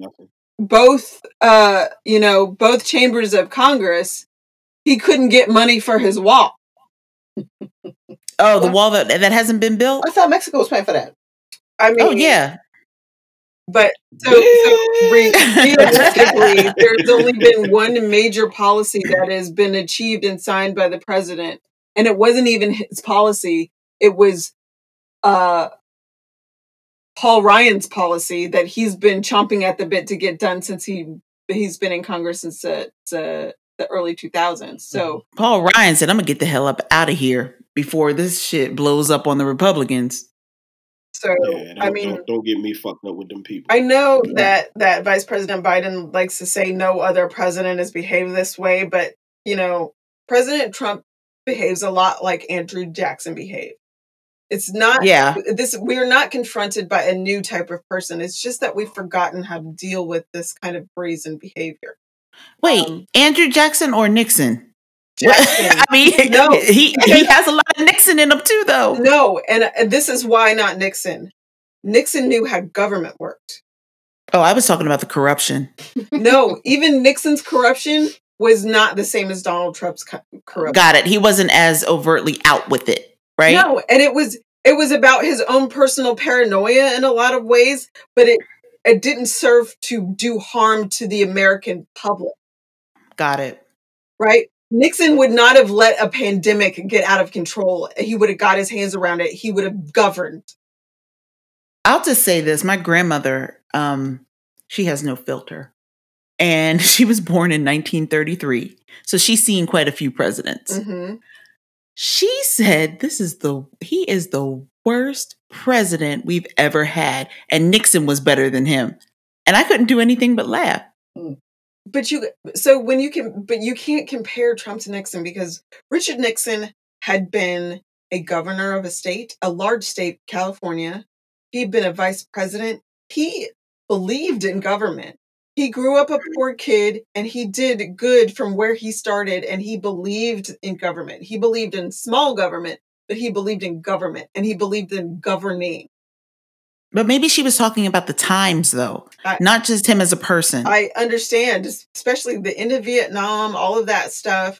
[SPEAKER 4] chambers of Congress, he couldn't get money for his wall.
[SPEAKER 1] Oh, the wall that hasn't been built?
[SPEAKER 3] I thought Mexico was paying for that.
[SPEAKER 4] I mean,
[SPEAKER 1] oh yeah.
[SPEAKER 4] But so realistically, there's only been one major policy that has been achieved and signed by the president, and it wasn't even his policy. It was Paul Ryan's policy that he's been chomping at the bit to get done since he's been in Congress since the early 2000s. So
[SPEAKER 1] Paul Ryan said, "I'm gonna get the hell up out of here before this shit blows up on the Republicans."
[SPEAKER 4] So
[SPEAKER 2] yeah,
[SPEAKER 4] I mean,
[SPEAKER 2] don't get me fucked up with them people.
[SPEAKER 4] I know that Vice President Biden likes to say no other president has behaved this way, but President Trump behaves a lot like Andrew Jackson behaved. It's not
[SPEAKER 1] Yeah.
[SPEAKER 4] this. We're not confronted by a new type of person. It's just that we've forgotten how to deal with this kind of brazen behavior.
[SPEAKER 1] Wait, Andrew Jackson or Nixon?
[SPEAKER 4] Jackson.
[SPEAKER 1] I mean,
[SPEAKER 4] No.
[SPEAKER 1] he has a lot of Nixon in him too, though.
[SPEAKER 4] No, and this is why not Nixon. Nixon knew how government worked.
[SPEAKER 1] Oh, I was talking about the corruption.
[SPEAKER 4] No, even Nixon's corruption was not the same as Donald Trump's corruption.
[SPEAKER 1] Got it. He wasn't as overtly out with it, right?
[SPEAKER 4] No, and it was about his own personal paranoia in a lot of ways, but it didn't serve to do harm to the American public.
[SPEAKER 1] Got it.
[SPEAKER 4] Right? Nixon would not have let a pandemic get out of control. He would have got his hands around it. He would have governed.
[SPEAKER 1] I'll just say this. My grandmother, she has no filter. And she was born in 1933. So she's seen quite a few presidents.
[SPEAKER 4] Mm-hmm.
[SPEAKER 1] She said he is the worst president we've ever had. And Nixon was better than him. And I couldn't do anything but laugh.
[SPEAKER 4] But you can't compare Trump to Nixon, because Richard Nixon had been a governor of a state, a large state, California. He'd been a vice president. He believed in government. He grew up a poor kid, and he did good from where he started, and he believed in government. He believed in small government, but he believed in government, and he believed in governing.
[SPEAKER 1] But maybe she was talking about the times, though, not just him as a person.
[SPEAKER 4] I understand, especially the end of Vietnam, all of that stuff,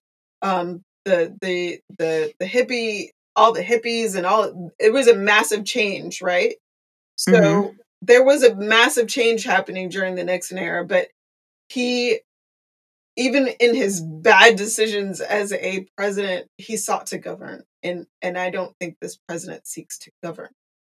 [SPEAKER 4] the hippie, all the hippies and all. It was a massive change, right? So there was a massive change happening during the Nixon era, but he, even in his bad decisions as a president, he sought to govern, and I don't think this president seeks to govern.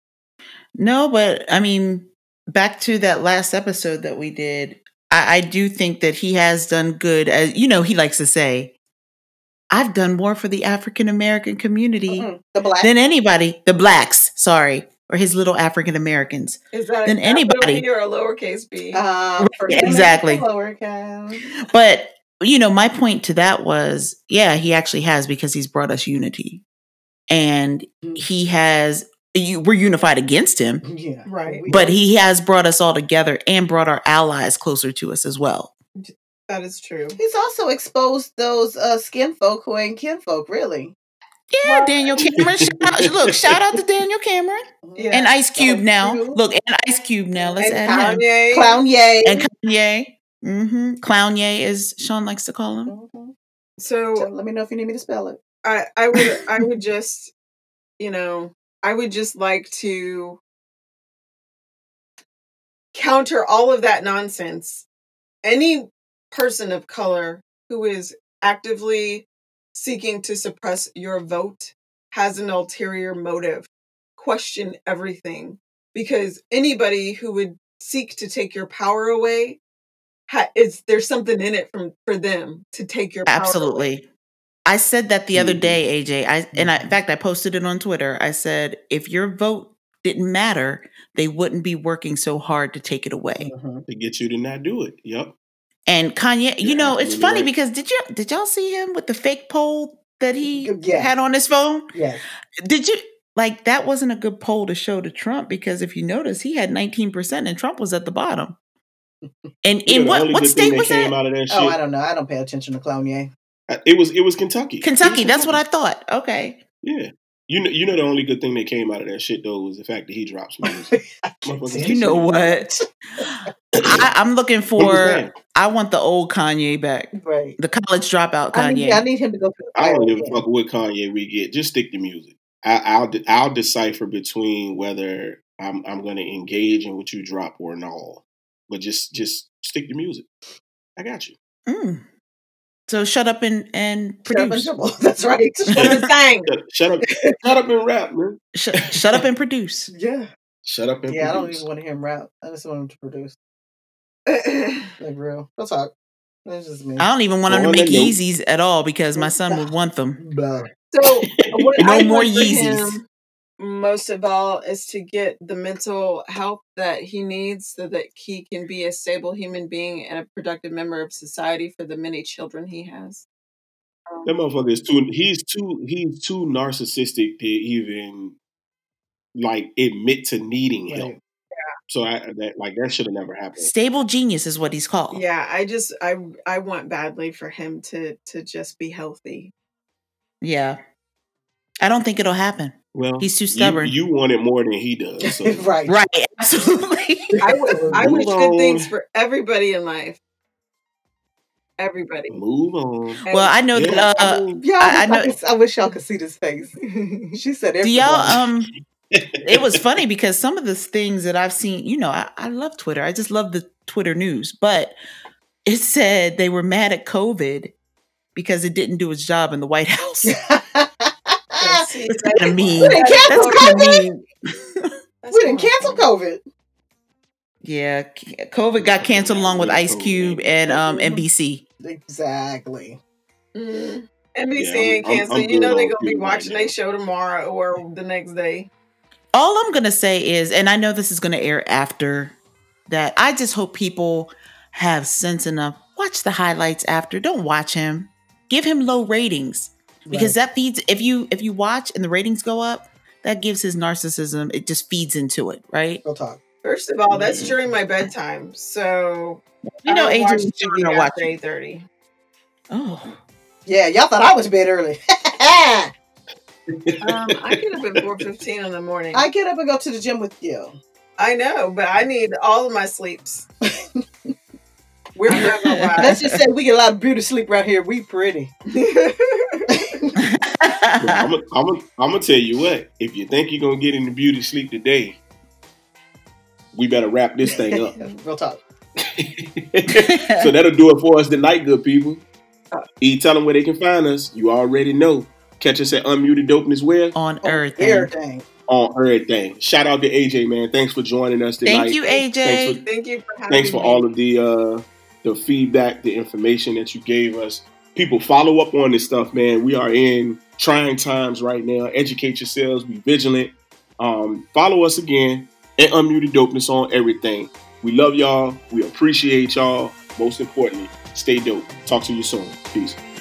[SPEAKER 1] No, but I mean, back to that last episode that we did, I do think that he has done good. As he likes to say, I've done more for the African American community than anybody. The blacks, sorry, or his little African Americans.
[SPEAKER 4] Is that
[SPEAKER 1] than anybody
[SPEAKER 4] or a lowercase b?
[SPEAKER 1] Exactly.
[SPEAKER 3] Lowercase.
[SPEAKER 1] But my point to that was, yeah, he actually has, because he's brought us unity, and he has. We're unified against him,
[SPEAKER 3] Yeah,
[SPEAKER 4] right.
[SPEAKER 1] But he has brought us all together and brought our allies closer to us as well.
[SPEAKER 4] That is true.
[SPEAKER 3] He's also exposed those skin folk who ain't kinfolk, really.
[SPEAKER 1] Yeah, Daniel Cameron. Shout out to Daniel Cameron.
[SPEAKER 4] Yeah.
[SPEAKER 1] And Ice Cube now. Look, and Ice Cube now. Let's add him.
[SPEAKER 3] Clownye.
[SPEAKER 1] And Kanye. Clownye, as Sean likes to call him.
[SPEAKER 4] So
[SPEAKER 3] let me know if you need me to spell it.
[SPEAKER 4] I would just, I would just like to counter all of that nonsense. Any person of color who is actively seeking to suppress your vote has an ulterior motive. Question everything, because anybody who would seek to take your power away, there's something in it for them to take your power
[SPEAKER 1] Absolutely.
[SPEAKER 4] away.
[SPEAKER 1] I said that the other day, AJ. In fact, I posted it on Twitter. I said, if your vote didn't matter, they wouldn't be working so hard to take it away.
[SPEAKER 2] To get you to not do it. Yep.
[SPEAKER 1] And Kanye, it's funny because did y'all see him with the fake poll that he had on his phone?
[SPEAKER 3] Yeah.
[SPEAKER 1] Did you that wasn't a good poll to show to Trump, because if you notice, he had 19% and Trump was at the bottom. And in what state was that?
[SPEAKER 3] Oh, I don't know. I don't pay attention to Clownye.
[SPEAKER 2] It was Kentucky.
[SPEAKER 1] Kentucky, that's what I thought. Okay.
[SPEAKER 2] Yeah. You know the only good thing that came out of that shit, though, was the fact that he dropped some music.
[SPEAKER 1] You know what? I'm looking for. I want the old Kanye back.
[SPEAKER 3] Right.
[SPEAKER 1] The college dropout Kanye.
[SPEAKER 3] I need him to go.
[SPEAKER 2] I don't give a fuck what Kanye we get. Just stick to music. I'll decipher between whether I'm going to engage in what you drop or not. But just stick to music. I got you.
[SPEAKER 1] So shut up and produce.
[SPEAKER 3] That's right.
[SPEAKER 2] Shut up and rap, man.
[SPEAKER 1] Shut up and produce.
[SPEAKER 3] Yeah.
[SPEAKER 2] Shut up and produce.
[SPEAKER 3] I don't even want to hear him rap. I just want him to produce. Like real. Let's talk. That's just me.
[SPEAKER 1] I don't even want him to make Yeezys at all, because my son would want them.
[SPEAKER 4] So what
[SPEAKER 1] no
[SPEAKER 4] I
[SPEAKER 1] more
[SPEAKER 4] want for
[SPEAKER 1] Yeezys.
[SPEAKER 4] him, most of all, is to get the mental help that he needs so that he can be a stable human being and a productive member of society for the many children he has.
[SPEAKER 2] That motherfucker is too. He's too narcissistic to even like admit to needing
[SPEAKER 3] Right.
[SPEAKER 2] help. So that should have never happened.
[SPEAKER 1] Stable genius is what he's called.
[SPEAKER 4] Yeah, I want badly for him to just be healthy.
[SPEAKER 1] Yeah. I don't think it'll happen.
[SPEAKER 2] Well,
[SPEAKER 1] He's too stubborn.
[SPEAKER 2] You want it more than he does. So.
[SPEAKER 3] Right.
[SPEAKER 1] Right. Absolutely.
[SPEAKER 4] I wish
[SPEAKER 2] Move
[SPEAKER 4] good
[SPEAKER 2] on.
[SPEAKER 4] things for everybody in life. Everybody.
[SPEAKER 2] Move on.
[SPEAKER 1] Well, I know
[SPEAKER 2] Yeah,
[SPEAKER 1] that
[SPEAKER 3] Yeah,
[SPEAKER 1] I know.
[SPEAKER 3] I wish y'all could see this face. She said
[SPEAKER 1] Do
[SPEAKER 3] everyone.
[SPEAKER 1] y'all it was funny because some of the things that I've seen, you know, I love Twitter. I just love the Twitter news. But it said they were mad at COVID because it didn't do its job in the White House. It's kind of mean.
[SPEAKER 3] We didn't cancel
[SPEAKER 1] That's kind of
[SPEAKER 3] COVID.
[SPEAKER 1] mean.
[SPEAKER 3] We didn't cancel COVID.
[SPEAKER 1] Yeah, COVID got canceled along with Ice Cube and NBC.
[SPEAKER 3] Exactly.
[SPEAKER 4] NBC
[SPEAKER 2] Yeah,
[SPEAKER 4] and
[SPEAKER 2] I'm
[SPEAKER 4] cancel. You
[SPEAKER 2] good
[SPEAKER 4] know they're
[SPEAKER 2] on
[SPEAKER 4] gonna be
[SPEAKER 2] Cube right
[SPEAKER 4] watching
[SPEAKER 2] now.
[SPEAKER 4] their show tomorrow or the next day.
[SPEAKER 1] All I'm going to say is, and I know this is going to air after that, I just hope people have sense enough. Watch the highlights after. Don't watch him. Give him low ratings because that feeds, if you watch and the ratings go up, that gives his narcissism, it just feeds into it, right?
[SPEAKER 3] We'll talk.
[SPEAKER 4] First of all, that's during my bedtime, so
[SPEAKER 1] You know,
[SPEAKER 4] I don't watch
[SPEAKER 1] AJ is
[SPEAKER 4] TV
[SPEAKER 1] not
[SPEAKER 4] after
[SPEAKER 1] watching.
[SPEAKER 4] 8:30.
[SPEAKER 1] Oh,
[SPEAKER 3] Yeah, y'all thought I was bed early.
[SPEAKER 4] I get up at 4:15 in the morning.
[SPEAKER 3] I get up and go to the gym with you.
[SPEAKER 4] I know, but I need all of my sleeps. We're not gonna lie.
[SPEAKER 3] Let's just say we get a lot of beauty sleep right here. We pretty.
[SPEAKER 2] I'm gonna tell you what. If you think you're gonna get into beauty sleep today, we better wrap this thing up.
[SPEAKER 3] Real talk.
[SPEAKER 2] So that'll do it for us tonight, good people. Tell them where they can find us. You already know. Catch us at Unmuted Dopeness where?
[SPEAKER 1] on everything.
[SPEAKER 3] Everything.
[SPEAKER 2] On everything. Shout out to AJ, man. Thanks for joining us tonight.
[SPEAKER 1] Thank you, AJ.
[SPEAKER 4] Thank you for having
[SPEAKER 2] Thanks for
[SPEAKER 4] me.
[SPEAKER 2] all of the feedback, the information that you gave us. People, follow up on this stuff, man. We are in trying times right now. Educate yourselves. Be vigilant. Follow us again at Unmuted Dopeness on everything. We love y'all. We appreciate y'all. Most importantly, stay dope. Talk to you soon. Peace.